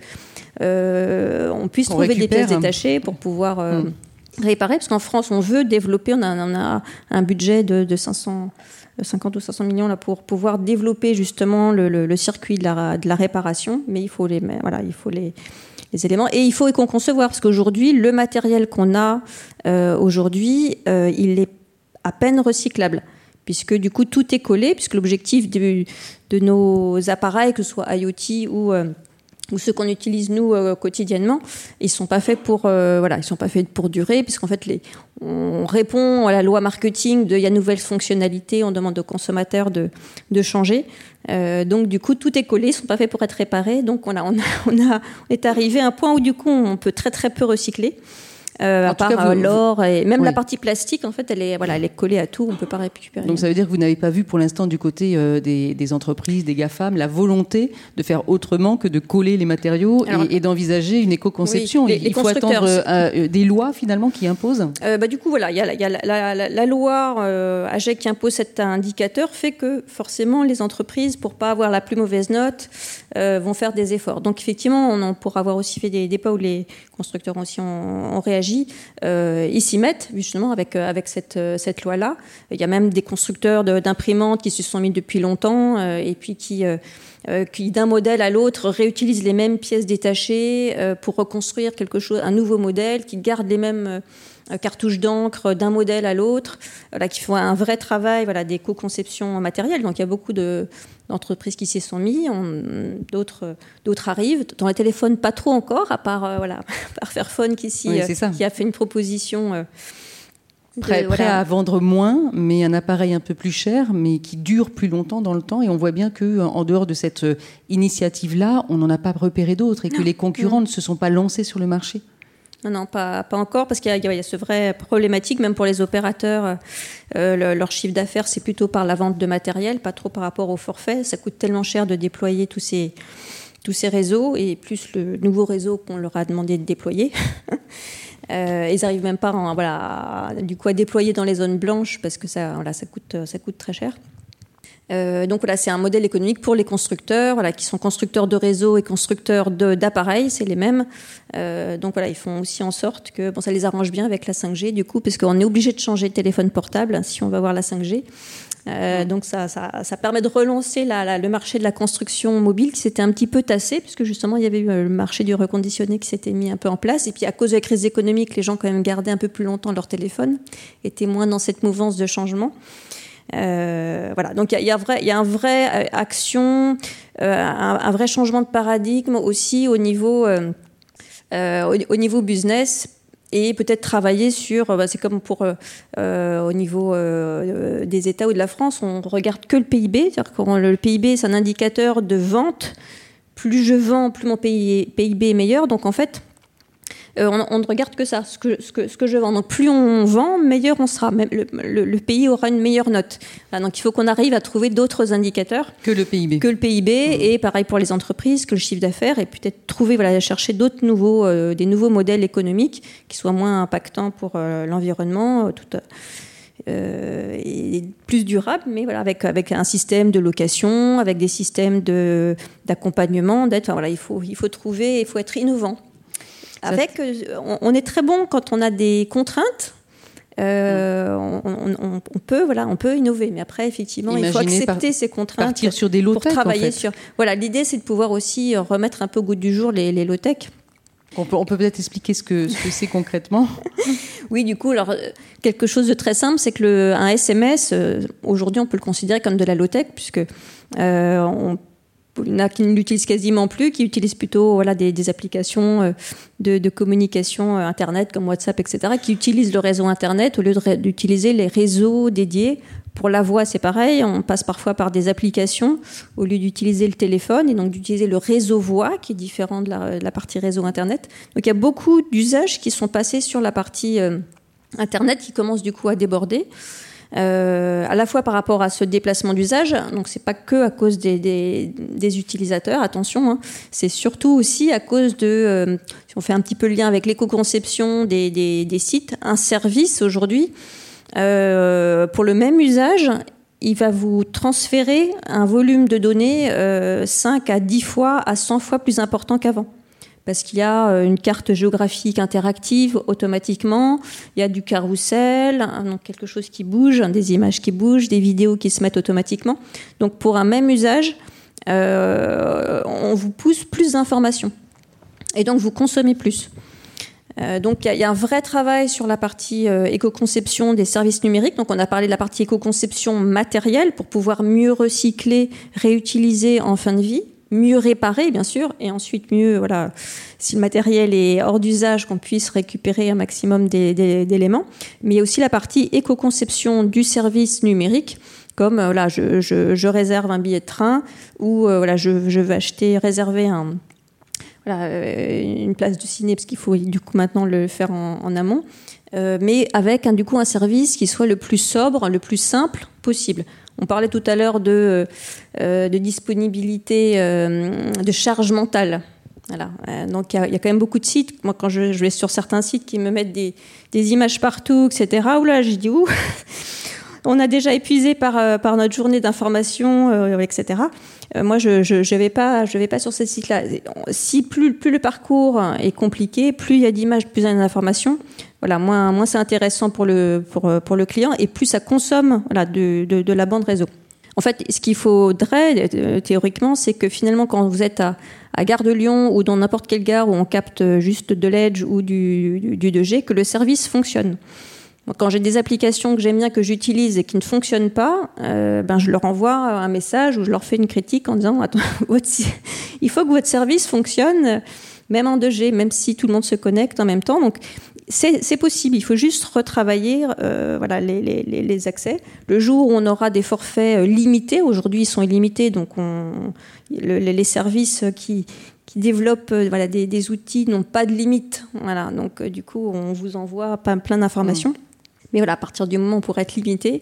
euh, on puisse on trouver récupère. des pièces détachées pour pouvoir euh, mmh. réparer, parce qu'en France, on veut développer, on a, on a un budget de, de cinq cents cinquante ou cinq cents millions là pour pouvoir développer justement le, le, le circuit de la, de la réparation, mais il faut les voilà il faut les, les éléments et il faut éco-concevoir, parce qu'aujourd'hui le matériel qu'on a euh, aujourd'hui euh, il est à peine recyclable, puisque du coup tout est collé, puisque l'objectif de, de nos appareils, que ce soit IoT ou euh, ou ceux qu'on utilise nous euh, quotidiennement, ils sont pas faits pour euh, voilà, ils sont pas faits pour durer, puisqu'en fait les on répond à la loi marketing de il y a nouvelles fonctionnalités, on demande aux consommateurs de de changer. Euh, donc du coup tout est collé, ils sont pas faits pour être réparés. Donc on a on a on a on est arrivé à un point où du coup on peut très très peu recycler. Euh, à part cas, vous, l'or et même oui. la partie plastique, en fait, elle est voilà, elle est collée à tout, on peut pas récupérer. Donc ça veut dire que vous n'avez pas vu pour l'instant du côté euh, des, des entreprises, des GAFAM, la volonté de faire autrement que de coller les matériaux. Alors, et, et d'envisager une éco-conception. Oui, les, les il faut attendre euh, des lois finalement qui imposent. Euh, bah du coup voilà, il y a, y a la, la, la, la loi euh, AGEC qui impose cet indicateur, fait que forcément les entreprises, pour pas avoir la plus mauvaise note, euh, vont faire des efforts. Donc effectivement, on en pourra avoir aussi fait des, des pas où les constructeurs aussi ont, ont réagi. Euh, ils s'y mettent justement avec avec cette cette loi là. Il y a même des constructeurs de, d'imprimantes qui se sont mis depuis longtemps euh, et puis qui euh, euh, qui d'un modèle à l'autre réutilisent les mêmes pièces détachées euh, pour reconstruire quelque chose, un nouveau modèle, qui gardent les mêmes euh, cartouches d'encre d'un modèle à l'autre, voilà, qui font un vrai travail voilà d'éco-conception matérielle. Donc il y a beaucoup de d'entreprises qui s'y sont mis, on, d'autres, d'autres arrivent. Dans les téléphones, pas trop encore, à part, euh, voilà, à part Fairphone qui, ici, oui, euh, qui a fait une proposition. Euh, de, prêt, voilà. prêt à vendre moins, mais un appareil un peu plus cher, mais qui dure plus longtemps dans le temps. Et on voit bien qu'en dehors de cette initiative-là, on n'en a pas repéré d'autres et que non. les concurrents mmh. ne se sont pas lancés sur le marché. Non, non, pas, pas encore, parce qu'il y a, il y a ce vrai problématique, même pour les opérateurs, euh, le, leur chiffre d'affaires, c'est plutôt par la vente de matériel, pas trop par rapport au forfait. Ça coûte tellement cher de déployer tous ces, tous ces réseaux, et plus le nouveau réseau qu'on leur a demandé de déployer. euh, ils n'arrivent même pas en, voilà, à, du coup, à déployer dans les zones blanches, parce que ça, voilà, ça coûte, ça coûte très cher. Euh, donc voilà, c'est un modèle économique pour les constructeurs, voilà, qui sont constructeurs de réseaux et constructeurs de, d'appareils, c'est les mêmes. Euh, donc voilà, ils font aussi en sorte que bon, ça les arrange bien avec la cinq G du coup, parce qu'on est obligé de changer de téléphone portable si on va avoir la cinq G. Euh, donc ça, ça, ça permet de relancer la, la, le marché de la construction mobile qui s'était un petit peu tassé, puisque justement il y avait eu le marché du reconditionné qui s'était mis un peu en place. Et puis à cause de la crise économique, les gens quand même gardaient un peu plus longtemps leur téléphone, étaient moins dans cette mouvance de changement. Euh, voilà, donc il y, y a vrai, il y a un vrai euh, action, euh, un, un vrai changement de paradigme aussi au niveau, euh, euh, au, au niveau business, et peut-être travailler sur, bah, c'est comme pour euh, au niveau euh, des États ou de la France, on regarde que le P I B, c'est-à-dire que le P I B c'est un indicateur de vente. Plus je vends, plus mon P I B est meilleur. Donc en fait, euh, on, on ne regarde que ça, ce que, ce, que, ce que je vends. Donc plus on vend, meilleur on sera. Même le, le, le pays aura une meilleure note. Voilà, donc il faut qu'on arrive à trouver d'autres indicateurs que le P I B. Que le P I B, mmh. et pareil pour les entreprises, que le chiffre d'affaires, et peut-être trouver, voilà, chercher d'autres nouveaux, euh, des nouveaux modèles économiques qui soient moins impactants pour euh, l'environnement, tout, euh, et plus durables, mais voilà, avec, avec un système de location, avec des systèmes de, d'accompagnement, d'aide. Enfin, voilà, il faut, il faut trouver, il faut être innovant. Avec, on, on est très bon quand on a des contraintes. Euh, on, on, on peut, voilà, on peut innover, mais après, effectivement, Imaginez il faut accepter par, ces contraintes. Partir sur des low-tech, pour travailler en fait. sur. Voilà, l'idée, c'est de pouvoir aussi remettre un peu au goût du jour les, les low-tech. On peut, on peut peut-être expliquer ce que, ce que c'est concrètement. Oui, du coup, alors quelque chose de très simple, c'est que le, un S M S, euh, aujourd'hui, on peut le considérer comme de la low-tech, puisque euh, on Il y en a qui ne l'utilisent quasiment plus, qui utilisent plutôt voilà, des, des applications de, de communication Internet comme WhatsApp, et cetera, qui utilisent le réseau Internet au lieu de, d'utiliser les réseaux dédiés. Pour la voix, c'est pareil, on passe parfois par des applications au lieu d'utiliser le téléphone et donc d'utiliser le réseau voix qui est différent de la, de la partie réseau Internet. Donc il y a beaucoup d'usages qui sont passés sur la partie euh, Internet qui commencent du coup à déborder. Euh, à la fois par rapport à ce déplacement d'usage, donc c'est pas que à cause des, des, des utilisateurs, attention, hein, c'est surtout aussi à cause de, euh, si on fait un petit peu le lien avec l'éco-conception des, des, des sites, un service aujourd'hui, euh, pour le même usage, il va vous transférer un volume de données euh, cinq à dix fois à cent fois plus important qu'avant. Parce qu'il y a une carte géographique interactive automatiquement, il y a du carrousel, donc quelque chose qui bouge, des images qui bougent, des vidéos qui se mettent automatiquement. Donc pour un même usage, euh, on vous pousse plus d'informations. Et donc vous consommez plus. Euh, donc il y, y a un vrai travail sur la partie euh, éco-conception des services numériques. Donc on a parlé de la partie éco-conception matérielle pour pouvoir mieux recycler, réutiliser en fin de vie. Mieux réparer, bien sûr, et ensuite mieux, voilà, si le matériel est hors d'usage, qu'on puisse récupérer un maximum des, des, d'éléments. Mais il y a aussi la partie éco-conception du service numérique, comme euh, là, je, je, je réserve un billet de train ou euh, voilà, je, je veux acheter, réserver un, voilà, euh, une place de ciné, parce qu'il faut du coup maintenant le faire en, en amont, euh, mais avec un, du coup un service qui soit le plus sobre, le plus simple possible. On parlait tout à l'heure de, euh, de disponibilité, euh, de charge mentale. Voilà. Euh, donc, il y, y a quand même beaucoup de sites. Moi, quand je, je vais sur certains sites qui me mettent des, des images partout, et cetera, oula, je dis, ouh, on a déjà épuisé par, euh, par notre journée d'information, euh, et cetera. Euh, moi, je ne je vais pas, je vais pas sur ces sites-là. Si plus, plus le parcours est compliqué, plus il y a d'images, plus il y a d'informations. Voilà, moins, moins c'est intéressant pour le, pour, pour le client et plus ça consomme voilà, de, de, de la bande réseau. En fait, ce qu'il faudrait, euh, théoriquement, c'est que finalement, quand vous êtes à, à Gare de Lyon ou dans n'importe quelle gare où on capte juste de l'Edge ou du, du, du deux G, que le service fonctionne. Donc, quand j'ai des applications que j'aime bien, que j'utilise et qui ne fonctionnent pas, euh, ben, je leur envoie un message ou je leur fais une critique en disant « Attends, votre, il faut que votre service fonctionne, même en deux G, même si tout le monde se connecte en même temps. » Donc, C'est, c'est possible, il faut juste retravailler euh, voilà, les, les, les accès. Le jour où on aura des forfaits limités, aujourd'hui ils sont illimités, donc on, le, les services qui, qui développent euh, voilà, des, des outils n'ont pas de limite. Voilà, donc euh, du coup on vous envoie plein, plein d'informations. Mmh. Mais voilà, à partir du moment où on pourrait être limité,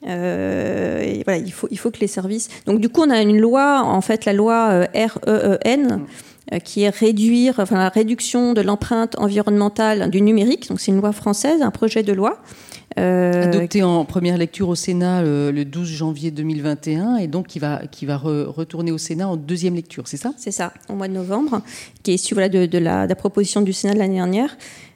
euh, et voilà, il faut, il faut que les services... Donc du coup on a une loi, en fait la loi euh, R E E N, mmh. qui est réduire, enfin, la réduction de l'empreinte environnementale du numérique. Donc, c'est une loi française, un projet de loi. Euh, Adopté en première lecture au Sénat le, le douze janvier deux mille vingt et un et donc qui va, qui va re, retourner au Sénat en deuxième lecture, c'est ça ? C'est ça, au mois de novembre, qui est issue voilà, de, de, la, de la proposition du Sénat de l'année dernière.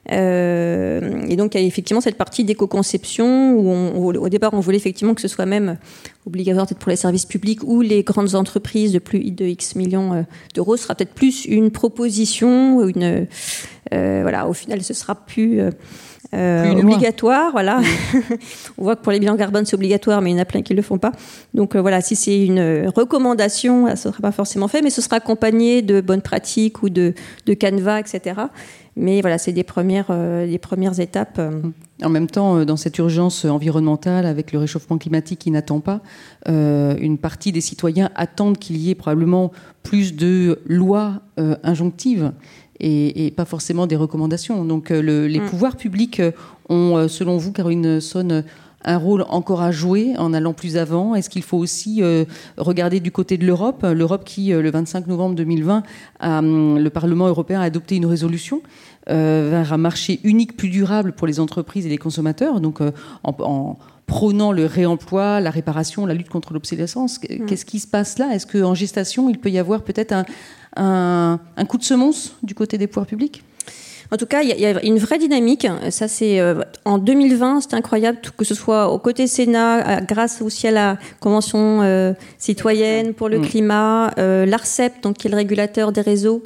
Euh, et donc il y a effectivement cette partie d'éco-conception où on, où au départ on voulait effectivement que ce soit même obligatoire peut-être pour les services publics ou les grandes entreprises de plus de X millions d'euros. Ce sera peut-être plus une proposition, une euh, voilà, au final ce sera plus euh, Euh, obligatoire, voilà. Mmh. On voit que pour les bilans carbone c'est obligatoire, mais il y en a plein qui ne le font pas. Donc euh, voilà, si c'est une recommandation, ce ne sera pas forcément fait, mais ce sera accompagné de bonnes pratiques ou de, de Canva, et cetera. Mais voilà, c'est des premières, euh, des premières étapes. En même temps, dans cette urgence environnementale, avec le réchauffement climatique qui n'attend pas, euh, une partie des citoyens attendent qu'il y ait probablement plus de lois euh, injonctives. et, et pas forcément des recommandations. Donc le, les mmh. pouvoirs publics ont, selon vous, Caroline Sonne, un rôle encore à jouer en allant plus avant. Est-ce qu'il faut aussi euh, regarder du côté de l'Europe, l'Europe qui, euh, le vingt-cinq novembre deux mille vingt, a, le Parlement européen a adopté une résolution euh, vers un marché unique plus durable pour les entreprises et les consommateurs, donc euh, en, en prônant le réemploi, la réparation, la lutte contre l'obsolescence. Mmh. Qu'est-ce qui se passe là? Est-ce qu'en gestation, il peut y avoir peut-être un, un, un coup de semonce du côté des pouvoirs publics? En tout cas, il y, y a une vraie dynamique. Ça, c'est euh, en deux mille vingt, c'était incroyable, que ce soit au côté Sénat, grâce aussi à la Convention euh, citoyenne pour le mmh. climat, euh, l'ARCEP, donc qui est le régulateur des réseaux,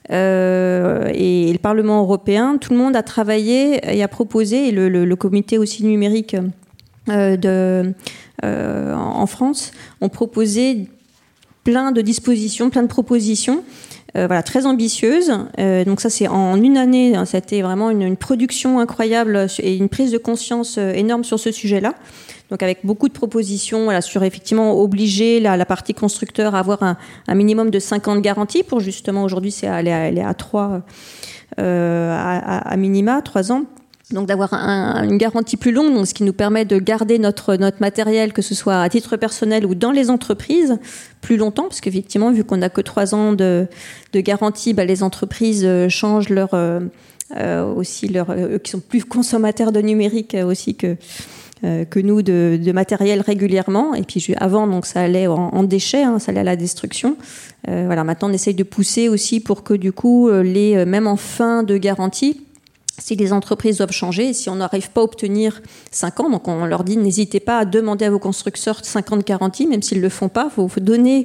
euh, et, et le Parlement européen. Tout le monde a travaillé et a proposé, et le, le, le comité aussi numérique euh, de, euh, en France, ont proposé plein de dispositions, plein de propositions. Euh, voilà, très ambitieuse. Euh, donc ça, c'est en une année, hein, c'était vraiment une, une production incroyable et une prise de conscience euh, énorme sur ce sujet-là. Donc avec beaucoup de propositions, voilà, sur effectivement obliger la, la partie constructeur à avoir un, un minimum de cinq ans de garantie pour justement, aujourd'hui, c'est elle est à, elle est à trois, euh, à, à minima, trois ans. Donc d'avoir un, une garantie plus longue, donc ce qui nous permet de garder notre notre matériel, que ce soit à titre personnel ou dans les entreprises, plus longtemps, parce qu'effectivement, vu qu'on n'a que trois ans de de garantie, bah, les entreprises changent leur euh, euh, aussi leur eux qui sont plus consommateurs de numérique euh, aussi que euh, que nous de, de matériel régulièrement. Et puis avant, donc ça allait en, en déchets, hein, ça allait à la destruction. Euh, voilà, maintenant on essaye de pousser aussi pour que du coup les même en fin de garantie, si les entreprises doivent changer, et si on n'arrive pas à obtenir cinq ans, donc on leur dit n'hésitez pas à demander à vos constructeurs cinq ans de garantie, même s'ils ne le font pas, faut, faut donner,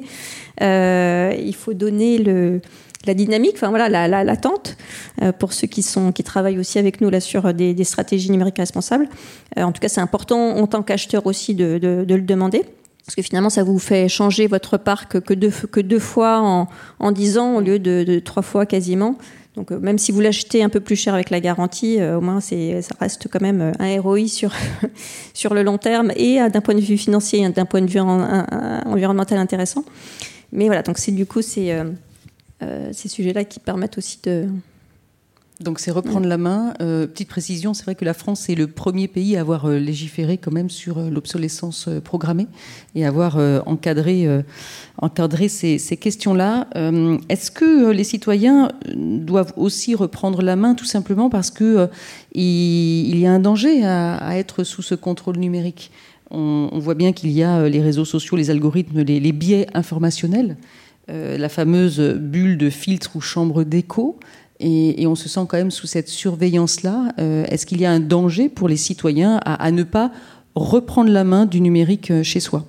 euh, il faut donner le, la dynamique, enfin voilà, la, la, l'attente euh, pour ceux qui sont qui travaillent aussi avec nous là sur des, des stratégies numériques responsables. Euh, en tout cas, c'est important en tant qu'acheteur aussi de, de, de le demander. Parce que finalement, ça vous fait changer votre parc que deux, que deux fois en, en dix ans au lieu de, de trois fois quasiment. Donc, euh, même si vous l'achetez un peu plus cher avec la garantie, euh, au moins, c'est, ça reste quand même un R O I sur, sur le long terme et euh, d'un point de vue financier, d'un point de vue en, un, un, environnemental intéressant. Mais voilà, donc c'est du coup c'est, euh, euh, ces sujets-là qui permettent aussi de... Donc c'est reprendre la main. Euh, petite précision, c'est vrai que la France est le premier pays à avoir euh, légiféré quand même sur euh, l'obsolescence euh, programmée et avoir euh, encadré, euh, encadré ces, ces questions-là. Euh, est-ce que euh, les citoyens doivent aussi reprendre la main tout simplement parce que euh, il, il y a un danger à, à être sous ce contrôle numérique? On, on voit bien qu'il y a euh, les réseaux sociaux, les algorithmes, les, les biais informationnels, euh, la fameuse bulle de filtre ou chambre d'écho. Et, et on se sent quand même sous cette surveillance-là. Euh, est-ce qu'il y a un danger pour les citoyens à, à ne pas reprendre la main du numérique chez soi?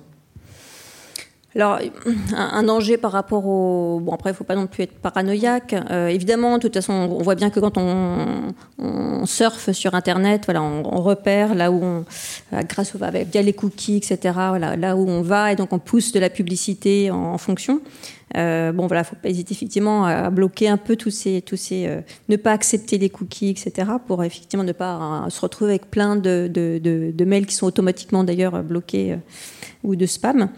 Alors, un, un danger par rapport au... Bon, après, il ne faut pas non plus être paranoïaque. Euh, évidemment, de toute façon, on voit bien que quand on, on surfe sur Internet, voilà, on, on repère là où on... grâce au, via les cookies, et cetera, voilà, là où on va, et donc on pousse de la publicité en, en fonction. Euh, bon, voilà, il ne faut pas hésiter effectivement à bloquer un peu tous ces... Tous ces euh, ne pas accepter les cookies, et cetera, pour effectivement ne pas euh, se retrouver avec plein de, de, de, de mails qui sont automatiquement d'ailleurs bloqués euh, ou de spam.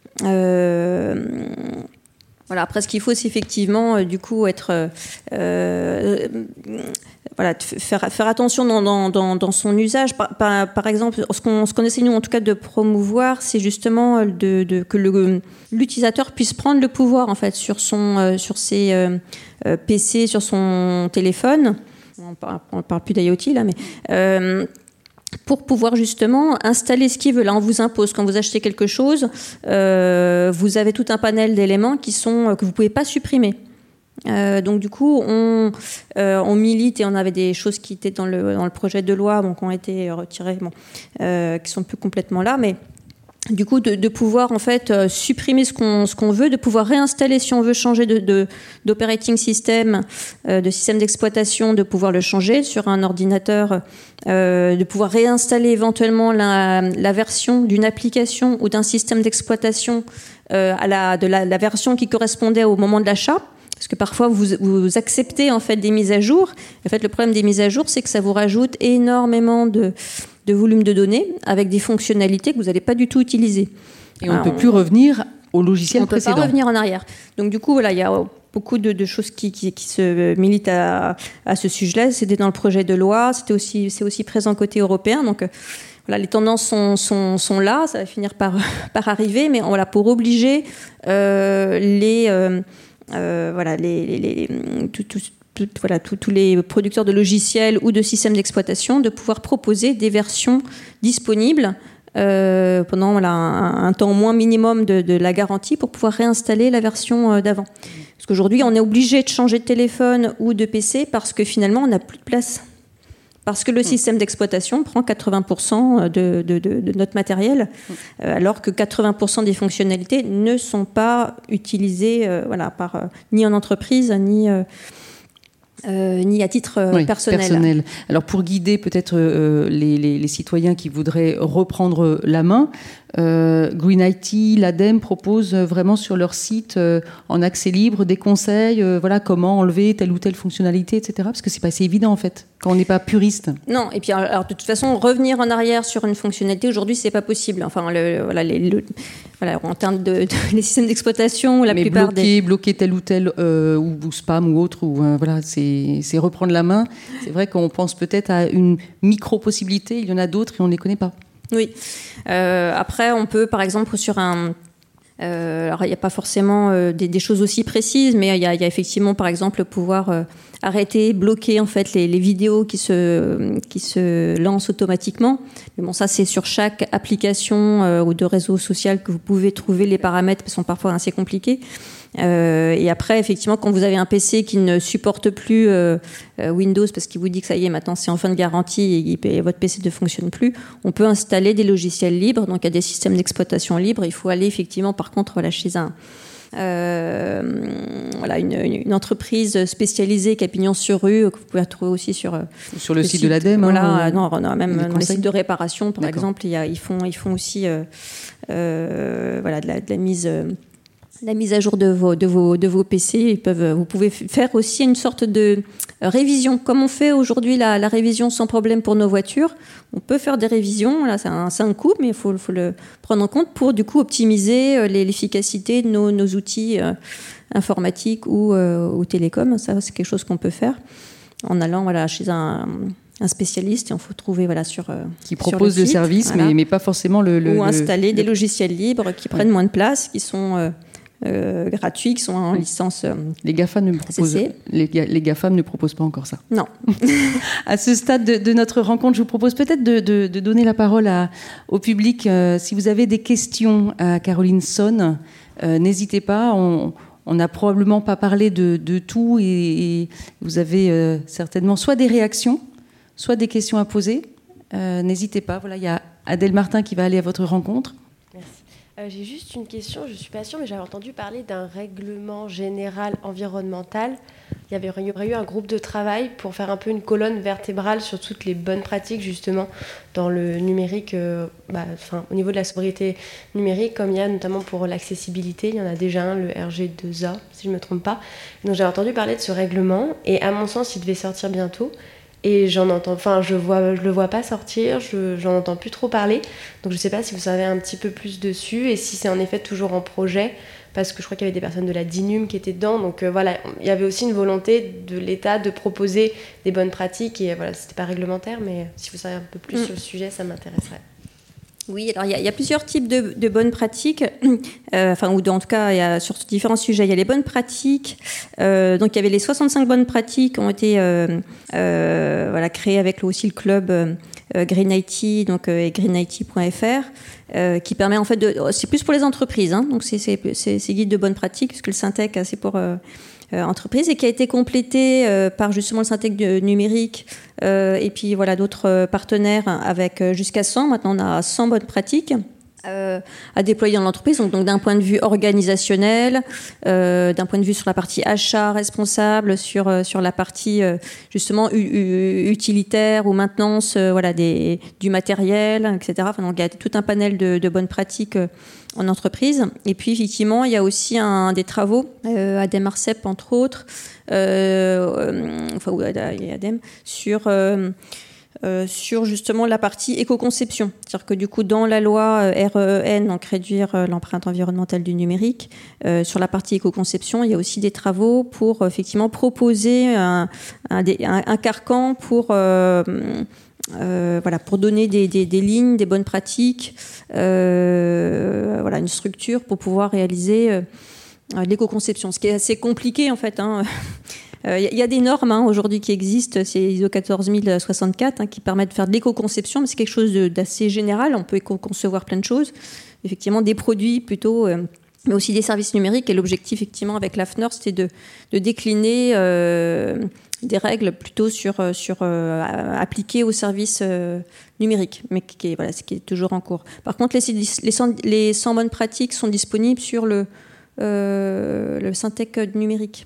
Euh, voilà. Après, ce qu'il faut, c'est effectivement, euh, du coup, être, euh, voilà, faire, faire attention dans, dans, dans, dans son usage. Par, par, par exemple, ce qu'on, ce qu'on essaie nous, en tout cas, de promouvoir, c'est justement de, de, que le, l'utilisateur puisse prendre le pouvoir, en fait, sur son, euh, sur ses euh, P C, sur son téléphone. On parle, on parle plus d'IoT là, mais euh, pour pouvoir justement installer ce qu'il veut. Là, on vous impose, quand vous achetez quelque chose, euh, vous avez tout un panel d'éléments qui sont, que vous ne pouvez pas supprimer. Euh, donc du coup, on, euh, on milite et on avait des choses qui étaient dans le, dans le projet de loi, bon, qui ont été retirées, bon, euh, qui sont plus complètement là, mais du coup, de, de pouvoir en fait euh, supprimer ce qu'on, ce qu'on veut, de pouvoir réinstaller si on veut changer de, de, d'operating system, euh, de système d'exploitation, de pouvoir le changer sur un ordinateur, euh, de pouvoir réinstaller éventuellement la, la version d'une application ou d'un système d'exploitation euh, à la, de la, la version qui correspondait au moment de l'achat. Parce que parfois, vous, vous acceptez en fait des mises à jour. En fait, le problème des mises à jour, c'est que ça vous rajoute énormément de... de volume de données avec des fonctionnalités que vous n'allez pas du tout utiliser. Et on ne peut on... plus revenir au logiciel précédent. On ne peut pas revenir en arrière. Donc du coup, voilà, il y a beaucoup de, de choses qui, qui, qui se militent à, à ce sujet-là. C'était dans le projet de loi, c'était aussi, c'est aussi présent côté européen. Donc voilà, les tendances sont, sont, sont là, ça va finir par, par arriver, mais voilà, pour obliger euh, les, euh, euh, voilà, les, les, les, tout, tout, tout, voilà, tous les producteurs de logiciels ou de systèmes d'exploitation de pouvoir proposer des versions disponibles euh, pendant voilà, un, un temps au moins minimum de, de la garantie pour pouvoir réinstaller la version d'avant. Parce qu'aujourd'hui, on est obligé de changer de téléphone ou de P C parce que finalement, on n'a plus de place. Parce que le système d'exploitation prend quatre-vingts pour cent de, de, de, de notre matériel, euh, alors que quatre-vingts pour cent des fonctionnalités ne sont pas utilisées euh, voilà, par, euh, ni en entreprise, ni... Euh, Euh, ni à titre euh, oui, personnel. personnel. Alors pour guider peut-être euh, les, les, les citoyens qui voudraient reprendre la main, euh, Green I T, l'ADEME proposent vraiment sur leur site euh, en accès libre des conseils, euh, voilà comment enlever telle ou telle fonctionnalité, et cetera. Parce que c'est pas assez évident en fait quand on n'est pas puriste. Non, et puis alors, alors de toute façon revenir en arrière sur une fonctionnalité aujourd'hui c'est pas possible. Enfin le, voilà les le, voilà en termes de, de les systèmes d'exploitation la Mais plupart bloquer, des bloquer tel ou tel euh, ou, ou spam ou autre ou euh, voilà c'est c'est reprendre la main. C'est vrai qu'on pense peut-être à une micro-possibilité, il y en a d'autres et on ne les connaît pas. Oui. Euh, après, on peut, par exemple, sur un... Euh, alors, il n'y a pas forcément euh, des, des choses aussi précises, mais il y a, il y a effectivement, par exemple, pouvoir euh, arrêter, bloquer en fait les, les vidéos qui se qui se lancent automatiquement. Mais bon, ça, c'est sur chaque application euh, ou de réseau social que vous pouvez trouver les paramètres, qui sont parfois assez compliqués. Euh, et après, effectivement, quand vous avez un P C qui ne supporte plus euh, euh, Windows parce qu'il vous dit que ça y est, maintenant c'est en fin de garantie et, et votre P C ne fonctionne plus, on peut installer des logiciels libres. Donc, il y a des systèmes d'exploitation libres. Il faut aller effectivement, par contre, voilà, chez un euh, voilà une, une entreprise spécialisée qui a pignon sur rue que vous pouvez retrouver aussi sur sur le, le site, site de l'ADEME. Voilà, hein, non, non, même dans les sites de réparation, par D'accord. exemple, il y a, ils font ils font aussi euh, euh, voilà de la, de la mise euh, la mise à jour de vos, de vos, de vos P C. Ils peuvent, vous pouvez faire aussi une sorte de révision. Comme on fait aujourd'hui la, la révision sans problème pour nos voitures, on peut faire des révisions. Là, c'est un, c'est un coût, mais il faut, faut le prendre en compte pour du coup optimiser l'efficacité de nos, nos outils euh, informatiques ou, euh, ou télécoms. Ça, c'est quelque chose qu'on peut faire en allant voilà, chez un... un spécialiste et on faut trouver voilà sur qui propose sur le, le site, service voilà. mais mais pas forcément le, le ou installer le, des le... logiciels libres qui prennent ouais. moins de place, qui sont euh, euh, gratuits, qui sont en oui. licence. Euh, les GAFA ne proposent les, les GAFAM ne proposent pas encore ça. Non. À ce stade de, de notre rencontre, je vous propose peut-être de, de, de donner la parole à, au public. Euh, si vous avez des questions à Caroline Sonn, euh, n'hésitez pas. On, On n'a probablement pas parlé de, de tout et, et vous avez euh, certainement soit des réactions, soit des questions à poser. Euh, n'hésitez pas. Voilà, il y a Adèle Martin qui va aller à votre rencontre. Merci. Euh, j'ai juste une question. Je ne suis pas sûre, mais j'avais entendu parler d'un règlement général environnemental. Il y avait, il y aurait eu un groupe de travail pour faire un peu une colonne vertébrale sur toutes les bonnes pratiques, justement, dans le numérique, euh, bah, enfin, au niveau de la sobriété numérique, comme il y a notamment pour l'accessibilité. Il y en a déjà un, le R G deux A, si je ne me trompe pas. Donc j'avais entendu parler de ce règlement, et à mon sens, il devait sortir bientôt. Et j'en entends, enfin, je vois, je le vois pas sortir, je, j'en entends plus trop parler. Donc je sais pas si vous savez un petit peu plus dessus, et si c'est en effet toujours en projet. Parce que je crois qu'il y avait des personnes de la DINUM qui étaient dedans. Donc euh, voilà, il y avait aussi une volonté de l'État de proposer des bonnes pratiques. Et voilà, c'était pas réglementaire, mais si vous savez un peu plus mmh. sur le sujet, ça m'intéresserait. Oui, alors il y, y a plusieurs types de, de bonnes pratiques. Euh, enfin, ou en tout cas, il y a sur différents sujets. Il y a les bonnes pratiques. Euh, donc il y avait les soixante-cinq bonnes pratiques qui ont été euh, euh, voilà, créées avec aussi le club euh, Green I T, donc euh, green I T point F R. Euh, qui permet en fait de, c'est plus pour les entreprises, hein, donc c'est c'est c'est, c'est guide de bonnes pratiques puisque le Syntec c'est pour euh, euh, entreprises et qui a été complété euh, par justement le Syntec numérique euh, et puis voilà d'autres partenaires avec euh, jusqu'à cent. Maintenant on a cent bonnes pratiques. Euh, à déployer dans l'entreprise, donc, donc d'un point de vue organisationnel, euh, d'un point de vue sur la partie achat responsable, sur euh, sur la partie euh, justement u- u- utilitaire ou maintenance, euh, voilà des du matériel, et cetera. Enfin, donc il y a tout un panel de, de bonnes pratiques euh, en entreprise. Et puis effectivement, il y a aussi un des travaux euh, ADEME Arcep entre autres, euh, euh, enfin ou ADEME sur euh, euh, sur justement la partie éco-conception. C'est-à-dire que du coup, dans la loi R E N, donc réduire euh, l'empreinte environnementale du numérique, euh, sur la partie éco-conception, il y a aussi des travaux pour effectivement proposer un, un, un, un carcan pour... Euh, Euh, voilà, pour donner des, des, des lignes, des bonnes pratiques, euh, voilà, une structure pour pouvoir réaliser euh, l'éco-conception. Ce qui est assez compliqué en fait. Hein. Il euh, y, y a des normes hein, aujourd'hui qui existent, c'est I S O quatorze mille soixante-quatre hein, qui permettent de faire de l'éco-conception, mais c'est quelque chose de, d'assez général. On peut éco-concevoir plein de choses. Effectivement, des produits plutôt. Euh, mais aussi des services numériques. Et l'objectif, effectivement, avec l'A F N O R, c'était de, de décliner euh, des règles plutôt sur, sur, euh, appliquées aux services euh, numériques, mais qui est, voilà, ce qui est toujours en cours. Par contre, les, les, cent, les cent bonnes pratiques sont disponibles sur le, euh, le Syntec numérique.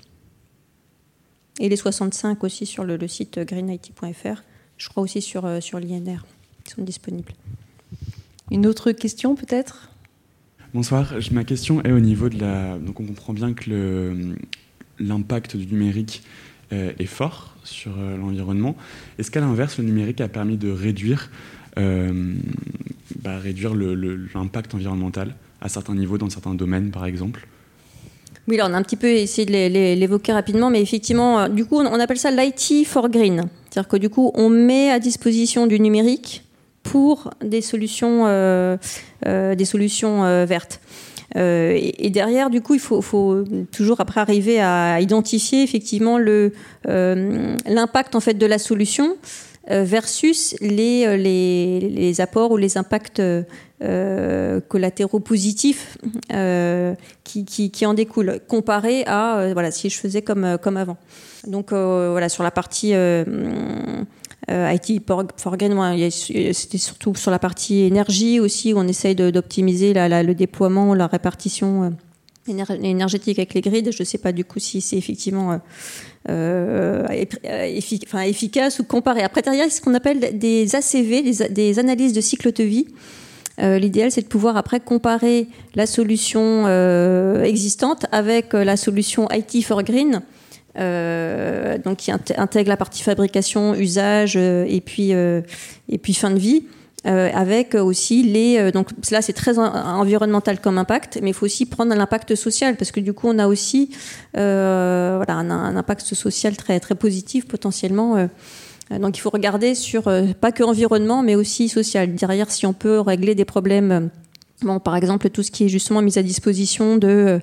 Et les soixante-cinq aussi sur le, le site green I T point F R. Je crois aussi sur, sur l'I N R. Ils sont disponibles. Une autre question, peut-être ? Bonsoir, ma question est au niveau de la... Donc on comprend bien que le, l'impact du numérique euh, est fort sur euh, l'environnement. Est-ce qu'à l'inverse, le numérique a permis de réduire, euh, bah, réduire le, le, l'impact environnemental à certains niveaux, dans certains domaines par exemple ? Oui, là on a un petit peu essayé de l'évoquer rapidement, mais effectivement, du coup on appelle ça l'I T for Green. C'est-à-dire que du coup on met à disposition du numérique pour des solutions, euh, euh, des solutions euh, vertes. Euh, et, et derrière, du coup, il faut, faut toujours après arriver à identifier effectivement le, euh, l'impact en fait de la solution euh, versus les, les, les apports ou les impacts euh, collatéraux positifs euh, qui, qui, qui en découlent, comparé à euh, voilà, si je faisais comme, comme avant. Donc euh, voilà, sur la partie euh, Euh, I T for Green, ouais, c'était surtout sur la partie énergie aussi, où on essaye de, d'optimiser la, la, le déploiement, la répartition euh, éner- énergétique avec les grids. Je ne sais pas du coup si c'est effectivement euh, effic- enfin, efficace ou comparé. Après, derrière, c'est ce qu'on appelle des A C V, des, des analyses de cycle de vie. Euh, l'idéal, c'est de pouvoir après comparer la solution euh, existante avec la solution I T for Green. Euh, donc qui intègre la partie fabrication, usage euh, et puis euh, et puis fin de vie, euh, avec aussi les euh, donc là c'est très en, environnemental comme impact, mais il faut aussi prendre l'impact social parce que du coup on a aussi euh, voilà un, un impact social très très positif potentiellement. Euh, donc il faut regarder sur euh, pas que environnement mais aussi social. Derrière, si on peut régler des problèmes. Bon, par exemple, tout ce qui est justement mis à disposition de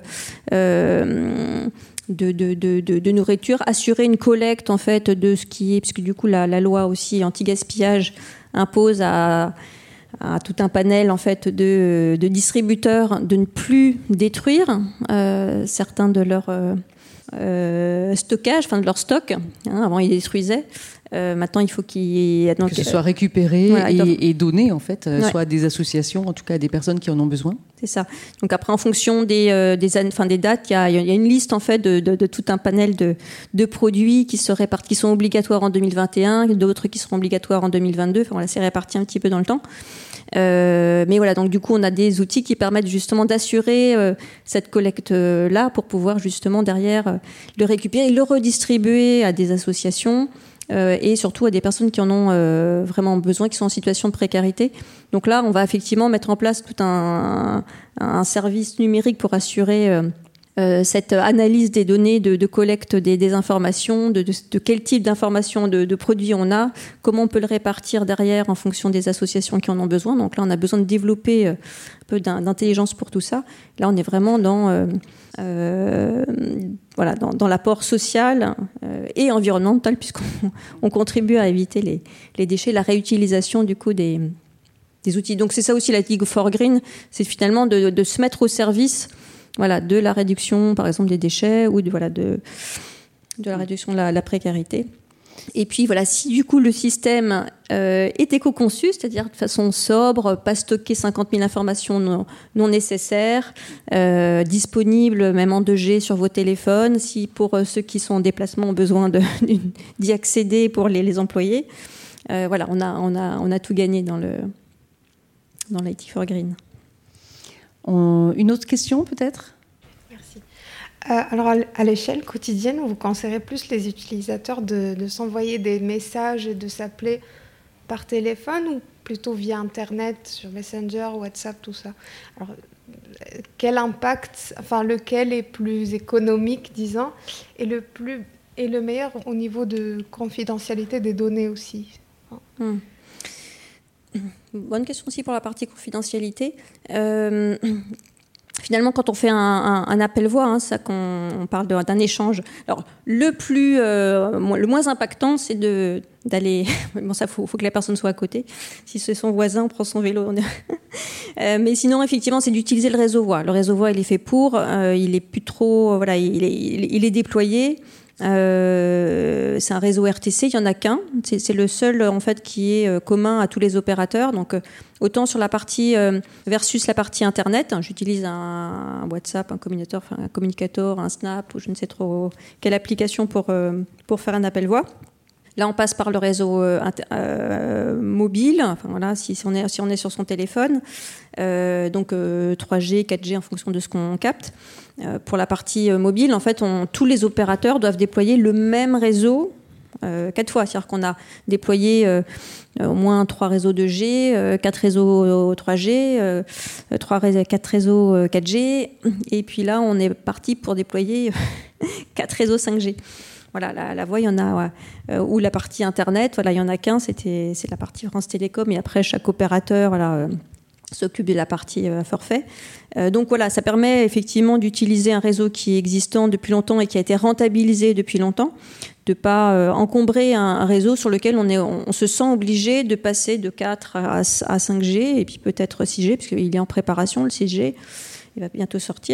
euh, De, de, de, de nourriture, assurer une collecte en fait de ce qui est, puisque du coup la, la loi aussi anti-gaspillage impose à, à tout un panel en fait de, de distributeurs de ne plus détruire euh, certains de leurs euh, euh, stockages, enfin de leur stock. Hein, avant ils détruisaient. Euh, maintenant, il faut qu'il donc, que ce soit récupéré voilà, et, doivent... et donné en fait, ouais. soit à des associations, en tout cas à des personnes qui en ont besoin. C'est ça. Donc après, en fonction des euh, des, enfin, des dates, il y a, il y a une liste en fait de, de, de tout un panel de, de produits qui se répartent, qui sont obligatoires en deux mille vingt et un, d'autres qui seront obligatoires en deux mille vingt-deux. Enfin, voilà, c'est réparti un petit peu dans le temps. Euh, mais voilà, donc du coup, on a des outils qui permettent justement d'assurer euh, cette collecte-là pour pouvoir justement derrière euh, le récupérer et le redistribuer à des associations. Euh, et surtout à des personnes qui en ont euh, vraiment besoin, qui sont en situation de précarité. Donc là, on va effectivement mettre en place tout un, un service numérique pour assurer euh, euh, cette analyse des données, de, de collecte des, des informations, de, de, de quel type d'informations, de, de produits on a, comment on peut le répartir derrière en fonction des associations qui en ont besoin. Donc là, on a besoin de développer euh, un peu d'intelligence pour tout ça. Là, on est vraiment dans... Euh, Euh, voilà, dans, dans l'apport social euh, et environnemental, puisqu'on on contribue à éviter les, les déchets, la réutilisation du coup des, des outils. Donc c'est ça aussi la League for Green, c'est finalement de, de se mettre au service, voilà, de la réduction, par exemple, des déchets ou de, voilà, de, de la réduction de la, la précarité. Et puis voilà, si du coup le système euh, est éco-conçu, c'est-à-dire de façon sobre, pas stocker cinquante mille informations non, non nécessaires, euh, disponibles même en deux G sur vos téléphones, si pour euh, ceux qui sont en déplacement ont besoin de, d'y accéder pour les, les employés, euh, voilà, on a, on, a, on a tout gagné dans, le, dans l'I T for Green. On, une autre question peut-être ? Euh, alors, à l'échelle quotidienne, vous conseillez plus les utilisateurs de, de s'envoyer des messages et de s'appeler par téléphone ou plutôt via Internet, sur Messenger, WhatsApp, tout ça. Alors, quel impact, enfin lequel est plus économique, disons, et le, plus, et le meilleur au niveau de confidentialité des données aussi. Hmm. Bonne question aussi pour la partie confidentialité. Euh, Finalement, quand on fait un, un, un appel voix, hein, ça qu'on on parle de, d'un échange. Alors, le plus, euh, le moins impactant, c'est de d'aller. Bon, ça, faut, faut que la personne soit à côté. Si c'est son voisin, on prend son vélo. On est... euh, mais sinon, effectivement, c'est d'utiliser le réseau voix. Le réseau voix, il est fait pour. Euh, il est plus trop. Voilà, il est, il est déployé. Euh, c'est un réseau R T C, il n'y en a qu'un. C'est, c'est le seul en fait qui est euh, commun à tous les opérateurs. Donc euh, autant sur la partie euh, versus la partie internet, hein, j'utilise un, un WhatsApp, un communicateur, enfin un communicateur, un Snap ou je ne sais trop quelle application pour euh, pour faire un appel voix. Là, on passe par le réseau euh, inter- euh, mobile. Enfin voilà, si, si on est si on est sur son téléphone, euh, donc euh, trois G, quatre G en fonction de ce qu'on capte. Euh, pour la partie euh, mobile, en fait, on, tous les opérateurs doivent déployer le même réseau euh, quatre fois. C'est-à-dire qu'on a déployé euh, au moins trois réseaux deux G, euh, quatre réseaux trois G, euh, trois, quatre réseaux euh, quatre G, et puis là, on est parti pour déployer quatre réseaux cinq G. Voilà, la, la voix, il y en a, ouais. euh, ou la partie Internet, voilà, il y en a qu'un, c'était, c'est la partie France Télécom, et après, chaque opérateur, voilà, euh, s'occupe de la partie euh, forfait. Euh, donc voilà, ça permet effectivement d'utiliser un réseau qui est existant depuis longtemps et qui a été rentabilisé depuis longtemps, de ne pas euh, encombrer un, un réseau sur lequel on, est, on, on se sent obligé de passer de quatre à, à cinq G, et puis peut-être six G, puisqu'il est en préparation, le six G, il va bientôt sortir.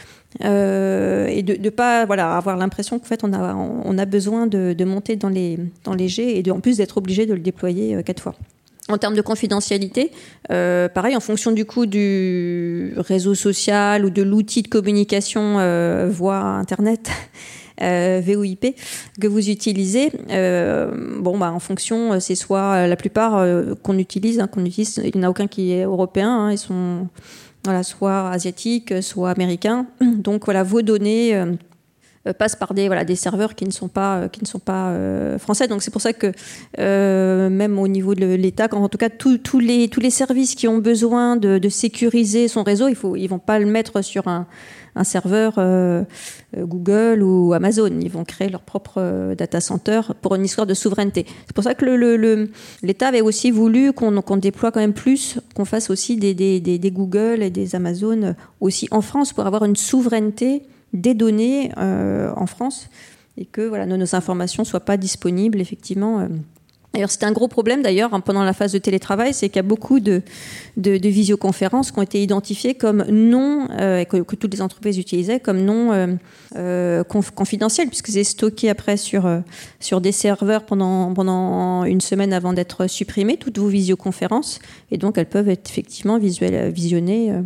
Euh, et de ne pas voilà, avoir l'impression qu'en fait on a, on a besoin de, de monter dans les, dans les G et de, en plus d'être obligé de le déployer euh, quatre fois. En termes de confidentialité, euh, pareil, en fonction du coup du réseau social ou de l'outil de communication euh, voix Internet, euh, V O I P, que vous utilisez, euh, bon, bah, en fonction, c'est soit la plupart euh, qu'on utilise, hein, qu'on utilise, il n'y en a aucun qui est européen, hein, ils sont voilà, soit asiatiques, soit américains. Donc voilà, vos données euh, passent par des, voilà, des serveurs qui ne sont pas, euh, qui ne sont pas euh, français. Donc c'est pour ça que euh, même au niveau de l'État, en tout cas tous tous les, tous les services qui ont besoin de, de sécuriser son réseau, il faut, ils ne vont pas le mettre sur un, un serveur euh, Google ou Amazon. Ils vont créer leur propre euh, data center pour une histoire de souveraineté. C'est pour ça que le, le, le, l'État avait aussi voulu qu'on, qu'on déploie quand même plus, qu'on fasse aussi des, des, des, des Google et des Amazon aussi en France pour avoir une souveraineté des données euh, en France et que voilà, nos, nos informations ne soient pas disponibles effectivement. Euh. D'ailleurs, c'était un gros problème d'ailleurs pendant la phase de télétravail, c'est qu'il y a beaucoup de, de, de visioconférences qui ont été identifiées comme non, euh, que, que toutes les entreprises utilisaient comme non euh, euh, conf, confidentielles, puisque c'est stocké après sur, euh, sur des serveurs pendant, pendant une semaine avant d'être supprimées, toutes vos visioconférences, et donc elles peuvent être effectivement visuelles, visionnées euh,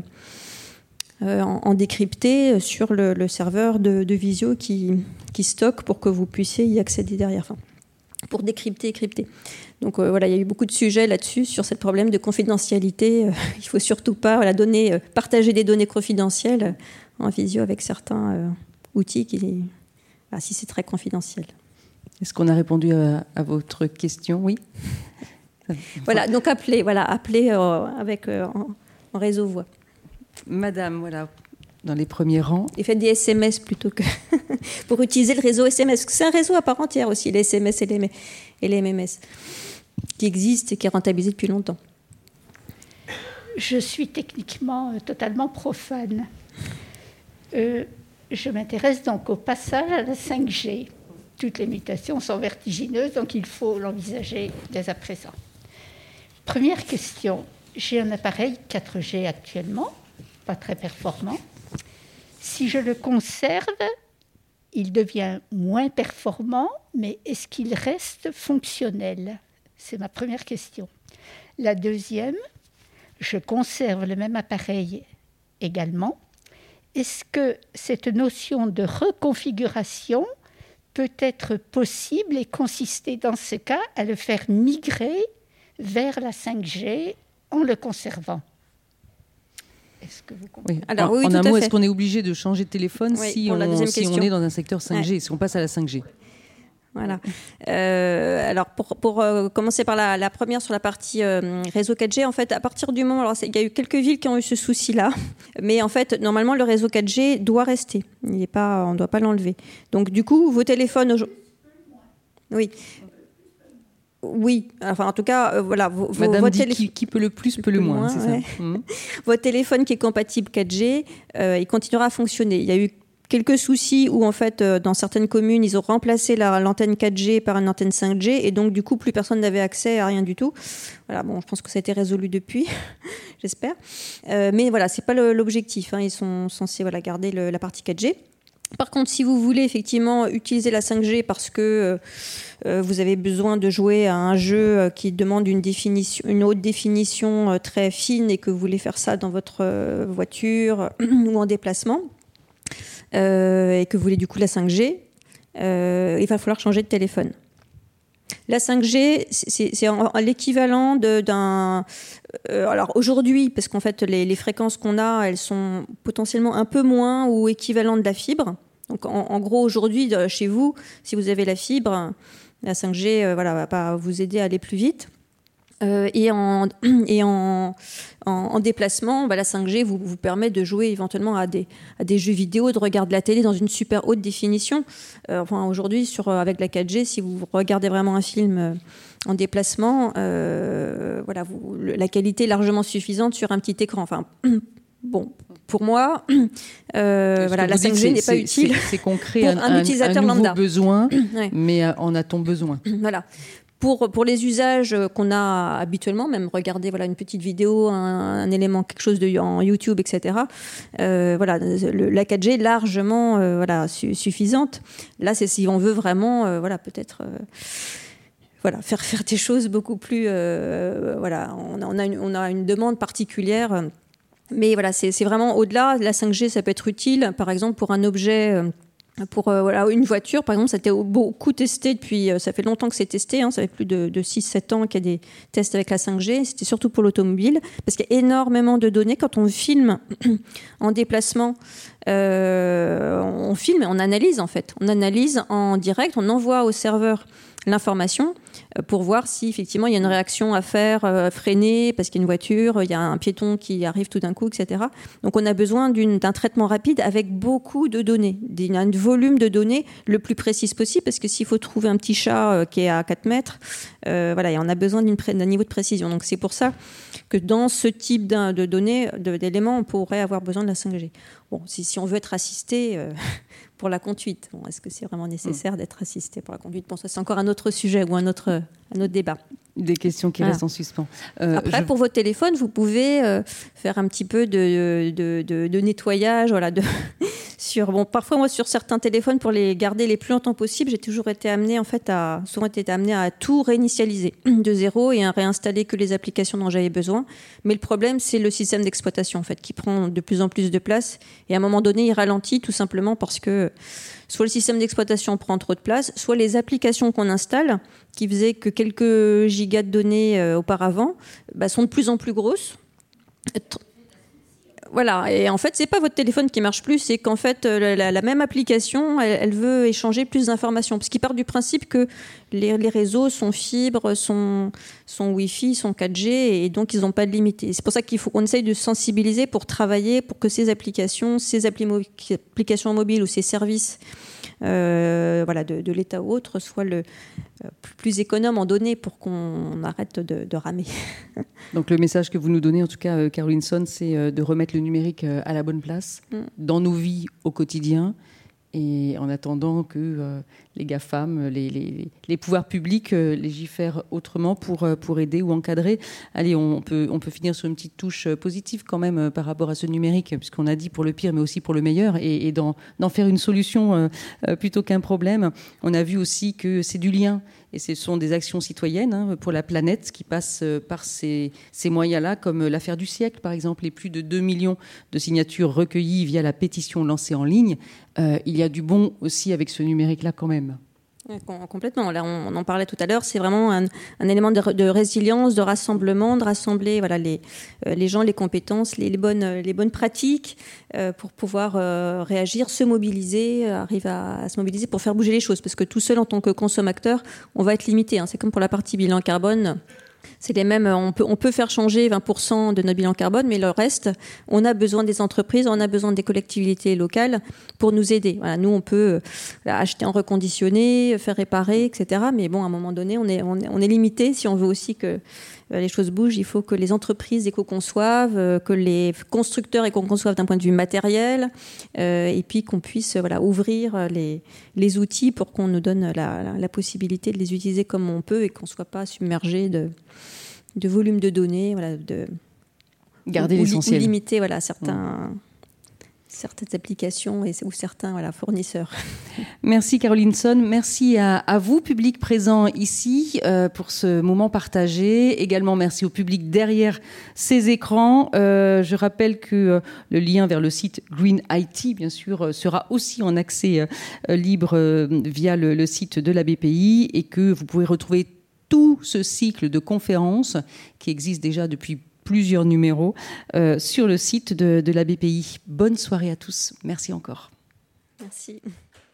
euh, en, en décrypté sur le, le serveur de, de visio qui, qui stocke pour que vous puissiez y accéder derrière. Enfin, pour décrypter et crypter. Donc euh, voilà, il y a eu beaucoup de sujets là-dessus, sur ce problème de confidentialité. Euh, il ne faut surtout pas voilà, donner, euh, partager des données confidentielles euh, en visio avec certains euh, outils, qui, bah, si c'est très confidentiel. Est-ce qu'on a répondu à, à votre question ? Oui. Voilà, donc appelez, voilà, appelez euh, avec, euh, en, en réseau voix. Madame, voilà, dans les premiers rangs. Et faites des S M S plutôt que pour utiliser le réseau S M S. C'est un réseau à part entière aussi, les S M S et les, et les M M S, qui existe et qui est rentabilisé depuis longtemps. Je suis techniquement euh, totalement profane. Euh, je m'intéresse donc au passage à la cinq G. Toutes les mutations sont vertigineuses, donc il faut l'envisager dès à présent. Première question, j'ai un appareil quatre G actuellement, pas très performant. Si je le conserve, il devient moins performant, mais est-ce qu'il reste fonctionnel ? C'est ma première question. La deuxième, je conserve le même appareil également. Est-ce que cette notion de reconfiguration peut être possible et consister dans ce cas à le faire migrer vers la cinq G en le conservant ? Est-ce que vous comprenez ? Oui. Alors, en, oui, en tout un à mot, fait. est-ce qu'on est obligé de changer de téléphone Oui, si, pour la on, deuxième si on question. est dans un secteur cinq G, Ouais. si on passe à la cinq G ? Voilà. Euh, alors, pour, pour euh, commencer par la, la première sur la partie euh, réseau quatre G, en fait, à partir du moment... Alors, il y a eu quelques villes qui ont eu ce souci-là, mais en fait, normalement, le réseau quatre G doit rester. Il est pas, on ne doit pas l'enlever. Donc, du coup, vos téléphones... Oui. Oui, enfin en tout cas, euh, voilà. Vos, Madame vos dit télé... qui, qui peut le plus peut le moins, c'est ouais. ça. Mmh. Votre téléphone qui est compatible quatre G, euh, il continuera à fonctionner. Il y a eu quelques soucis où en fait, euh, dans certaines communes, ils ont remplacé la, l'antenne quatre G par une antenne cinq G et donc du coup, plus personne n'avait accès à rien du tout. Voilà, bon, je pense que ça a été résolu depuis, j'espère. Euh, mais voilà, c'est pas le, l'objectif. Hein. Ils sont censés voilà garder le, la partie quatre G. Par contre, si vous voulez effectivement utiliser la cinq G parce que euh, vous avez besoin de jouer à un jeu qui demande une, définition, une haute définition euh, très fine et que vous voulez faire ça dans votre euh, voiture ou en déplacement euh, et que vous voulez du coup la cinq G, euh, il va falloir changer de téléphone. La cinq G, c'est, c'est en, en l'équivalent de, d'un... Euh, alors aujourd'hui, parce qu'en fait, les, les fréquences qu'on a, elles sont potentiellement un peu moins ou équivalentes de la fibre. Donc en, en gros, aujourd'hui, chez vous, si vous avez la fibre, la cinq G euh, voilà, va pas vous aider à aller plus vite. Euh, et en, et en, en, en déplacement, bah, la cinq G vous, vous permet de jouer éventuellement à des, à des jeux vidéo, de regarder la télé dans une super haute définition. Euh, enfin, aujourd'hui, sur, avec la quatre G, si vous regardez vraiment un film euh, en déplacement, euh, voilà, vous, le, la qualité est largement suffisante sur un petit écran. Enfin, bon, pour moi, euh, voilà, la cinq G n'est pas c'est, utile c'est, c'est qu'on crée pour un, un, un utilisateur un nouveau lambda. besoin, ouais. Mais en a-t-on besoin ? Voilà. Pour, pour les usages qu'on a habituellement, même regarder voilà, une petite vidéo, un, un élément, quelque chose de, en YouTube, et cetera. Euh, voilà, le, la quatre G est largement euh, voilà, su, suffisante. Là, c'est si on veut vraiment, euh, voilà, peut-être euh, voilà, faire, faire des choses beaucoup plus... Euh, voilà, on a, on, a une, on a une demande particulière. Mais voilà, c'est, c'est vraiment au-delà. La cinq G, ça peut être utile, par exemple, pour un objet... Euh, Pour euh, voilà, une voiture, par exemple, ça a été beaucoup testé depuis, euh, ça fait longtemps que c'est testé, hein, ça fait plus de, de six sept ans qu'il y a des tests avec la cinq G, c'était surtout pour l'automobile, parce qu'il y a énormément de données. Quand on filme en déplacement, euh, on filme et on analyse en fait, on analyse en direct, on envoie au serveur l'information pour voir si effectivement il y a une réaction à faire, euh, freiner parce qu'il y a une voiture, il y a un piéton qui arrive tout d'un coup, et cetera. Donc on a besoin d'une, d'un traitement rapide avec beaucoup de données, d'un volume de données le plus précis possible, parce que s'il faut trouver un petit chat euh, qui est à quatre mètres, euh, voilà, et on a besoin d'une, d'un niveau de précision. Donc c'est pour ça que dans ce type de données, de, d'éléments, on pourrait avoir besoin de la cinq G. Bon, si, si on veut être assisté euh, pour la conduite, bon, est-ce que c'est vraiment nécessaire mmh. d'être assisté pour la conduite ? Bon, ça c'est encore un autre sujet ou un autre, un autre débat. Des questions qui voilà. restent en suspens. Euh, Après, je... pour votre téléphone, vous pouvez euh, faire un petit peu de, de, de, de nettoyage. Voilà, de sur, bon, parfois, moi, sur certains téléphones, pour les garder les plus longtemps possible, j'ai toujours été amenée, en fait, à, souvent été amenée à tout réinitialiser de zéro et à réinstaller que les applications dont j'avais besoin. Mais le problème, c'est le système d'exploitation, en fait, qui prend de plus en plus de place. Et à un moment donné, il ralentit tout simplement parce que soit le système d'exploitation prend trop de place, soit les applications qu'on installe, qui faisaient que quelques gigas de données euh, auparavant, bah, sont de plus en plus grosses. Voilà, et en fait, c'est pas votre téléphone qui marche plus, c'est qu'en fait, la, la même application, elle, elle veut échanger plus d'informations, parce qu'il part du principe que les, les réseaux sont fibres, sont, sont Wi-Fi, sont quatre G, et donc ils n'ont pas de limite. Et c'est pour ça qu'il faut qu'on essaye de sensibiliser pour travailler, pour que ces applications, ces appli- applications mobiles ou ces services Euh, voilà, de, de l'État ou autre, soit le euh, plus économe en données pour qu'on arrête de, de ramer. Donc le message que vous nous donnez, en tout cas, euh, Caroline Son, c'est euh, de remettre le numérique euh, à la bonne place mm. dans nos vies au quotidien, et en attendant que euh, les GAFAM, les, les, les pouvoirs publics euh, légifèrent autrement pour, euh, pour aider ou encadrer. Allez, on peut, on peut finir sur une petite touche positive quand même euh, par rapport à ce numérique, puisqu'on a dit pour le pire, mais aussi pour le meilleur, et, et d'en, d'en faire une solution euh, euh, plutôt qu'un problème. On a vu aussi que c'est du lien, et ce sont des actions citoyennes hein, pour la planète qui passent par ces, ces moyens-là, comme l'affaire du siècle, par exemple, les plus de deux millions de signatures recueillies via la pétition lancée en ligne. Euh, il y a du bon aussi avec ce numérique-là quand même. Complètement. Là, on en parlait tout à l'heure. C'est vraiment un, un élément de, de résilience, de rassemblement, de rassembler voilà, les, euh, les gens, les compétences, les, les, bonnes, les bonnes pratiques euh, pour pouvoir euh, réagir, se mobiliser, euh, arriver à, à se mobiliser pour faire bouger les choses. Parce que tout seul, en tant que consommateur, on va être limité. Hein. C'est comme pour la partie bilan carbone. C'est les mêmes, on peut, on peut faire changer vingt pour cent de notre bilan carbone, mais le reste, on a besoin des entreprises, on a besoin des collectivités locales pour nous aider. Voilà, nous, on peut voilà, acheter en reconditionné, faire réparer, et cetera. Mais bon, à un moment donné, on est, on est, on est limité. Si on veut aussi que les choses bougent, il faut que les entreprises éco-conçoivent, que les constructeurs éco-conçoivent d'un point de vue matériel, euh, et puis qu'on puisse voilà, ouvrir les, les outils pour qu'on nous donne la, la, la possibilité de les utiliser comme on peut et qu'on ne soit pas submergé de, de volume de données, voilà, de garder ou, l'essentiel. Ou limiter voilà, certains... Mmh. certaines applications et, ou certains voilà, fournisseurs. Merci Caroline Sonn, merci à, à vous, public présent ici, euh, pour ce moment partagé. Également merci au public derrière ces écrans. Euh, je rappelle que euh, le lien vers le site Green I T, bien sûr, euh, sera aussi en accès euh, libre euh, via le, le site de la B P I et que vous pouvez retrouver tout ce cycle de conférences qui existe déjà depuis plusieurs numéros euh, sur le site de, de la B P I. Bonne soirée à tous. Merci encore. Merci.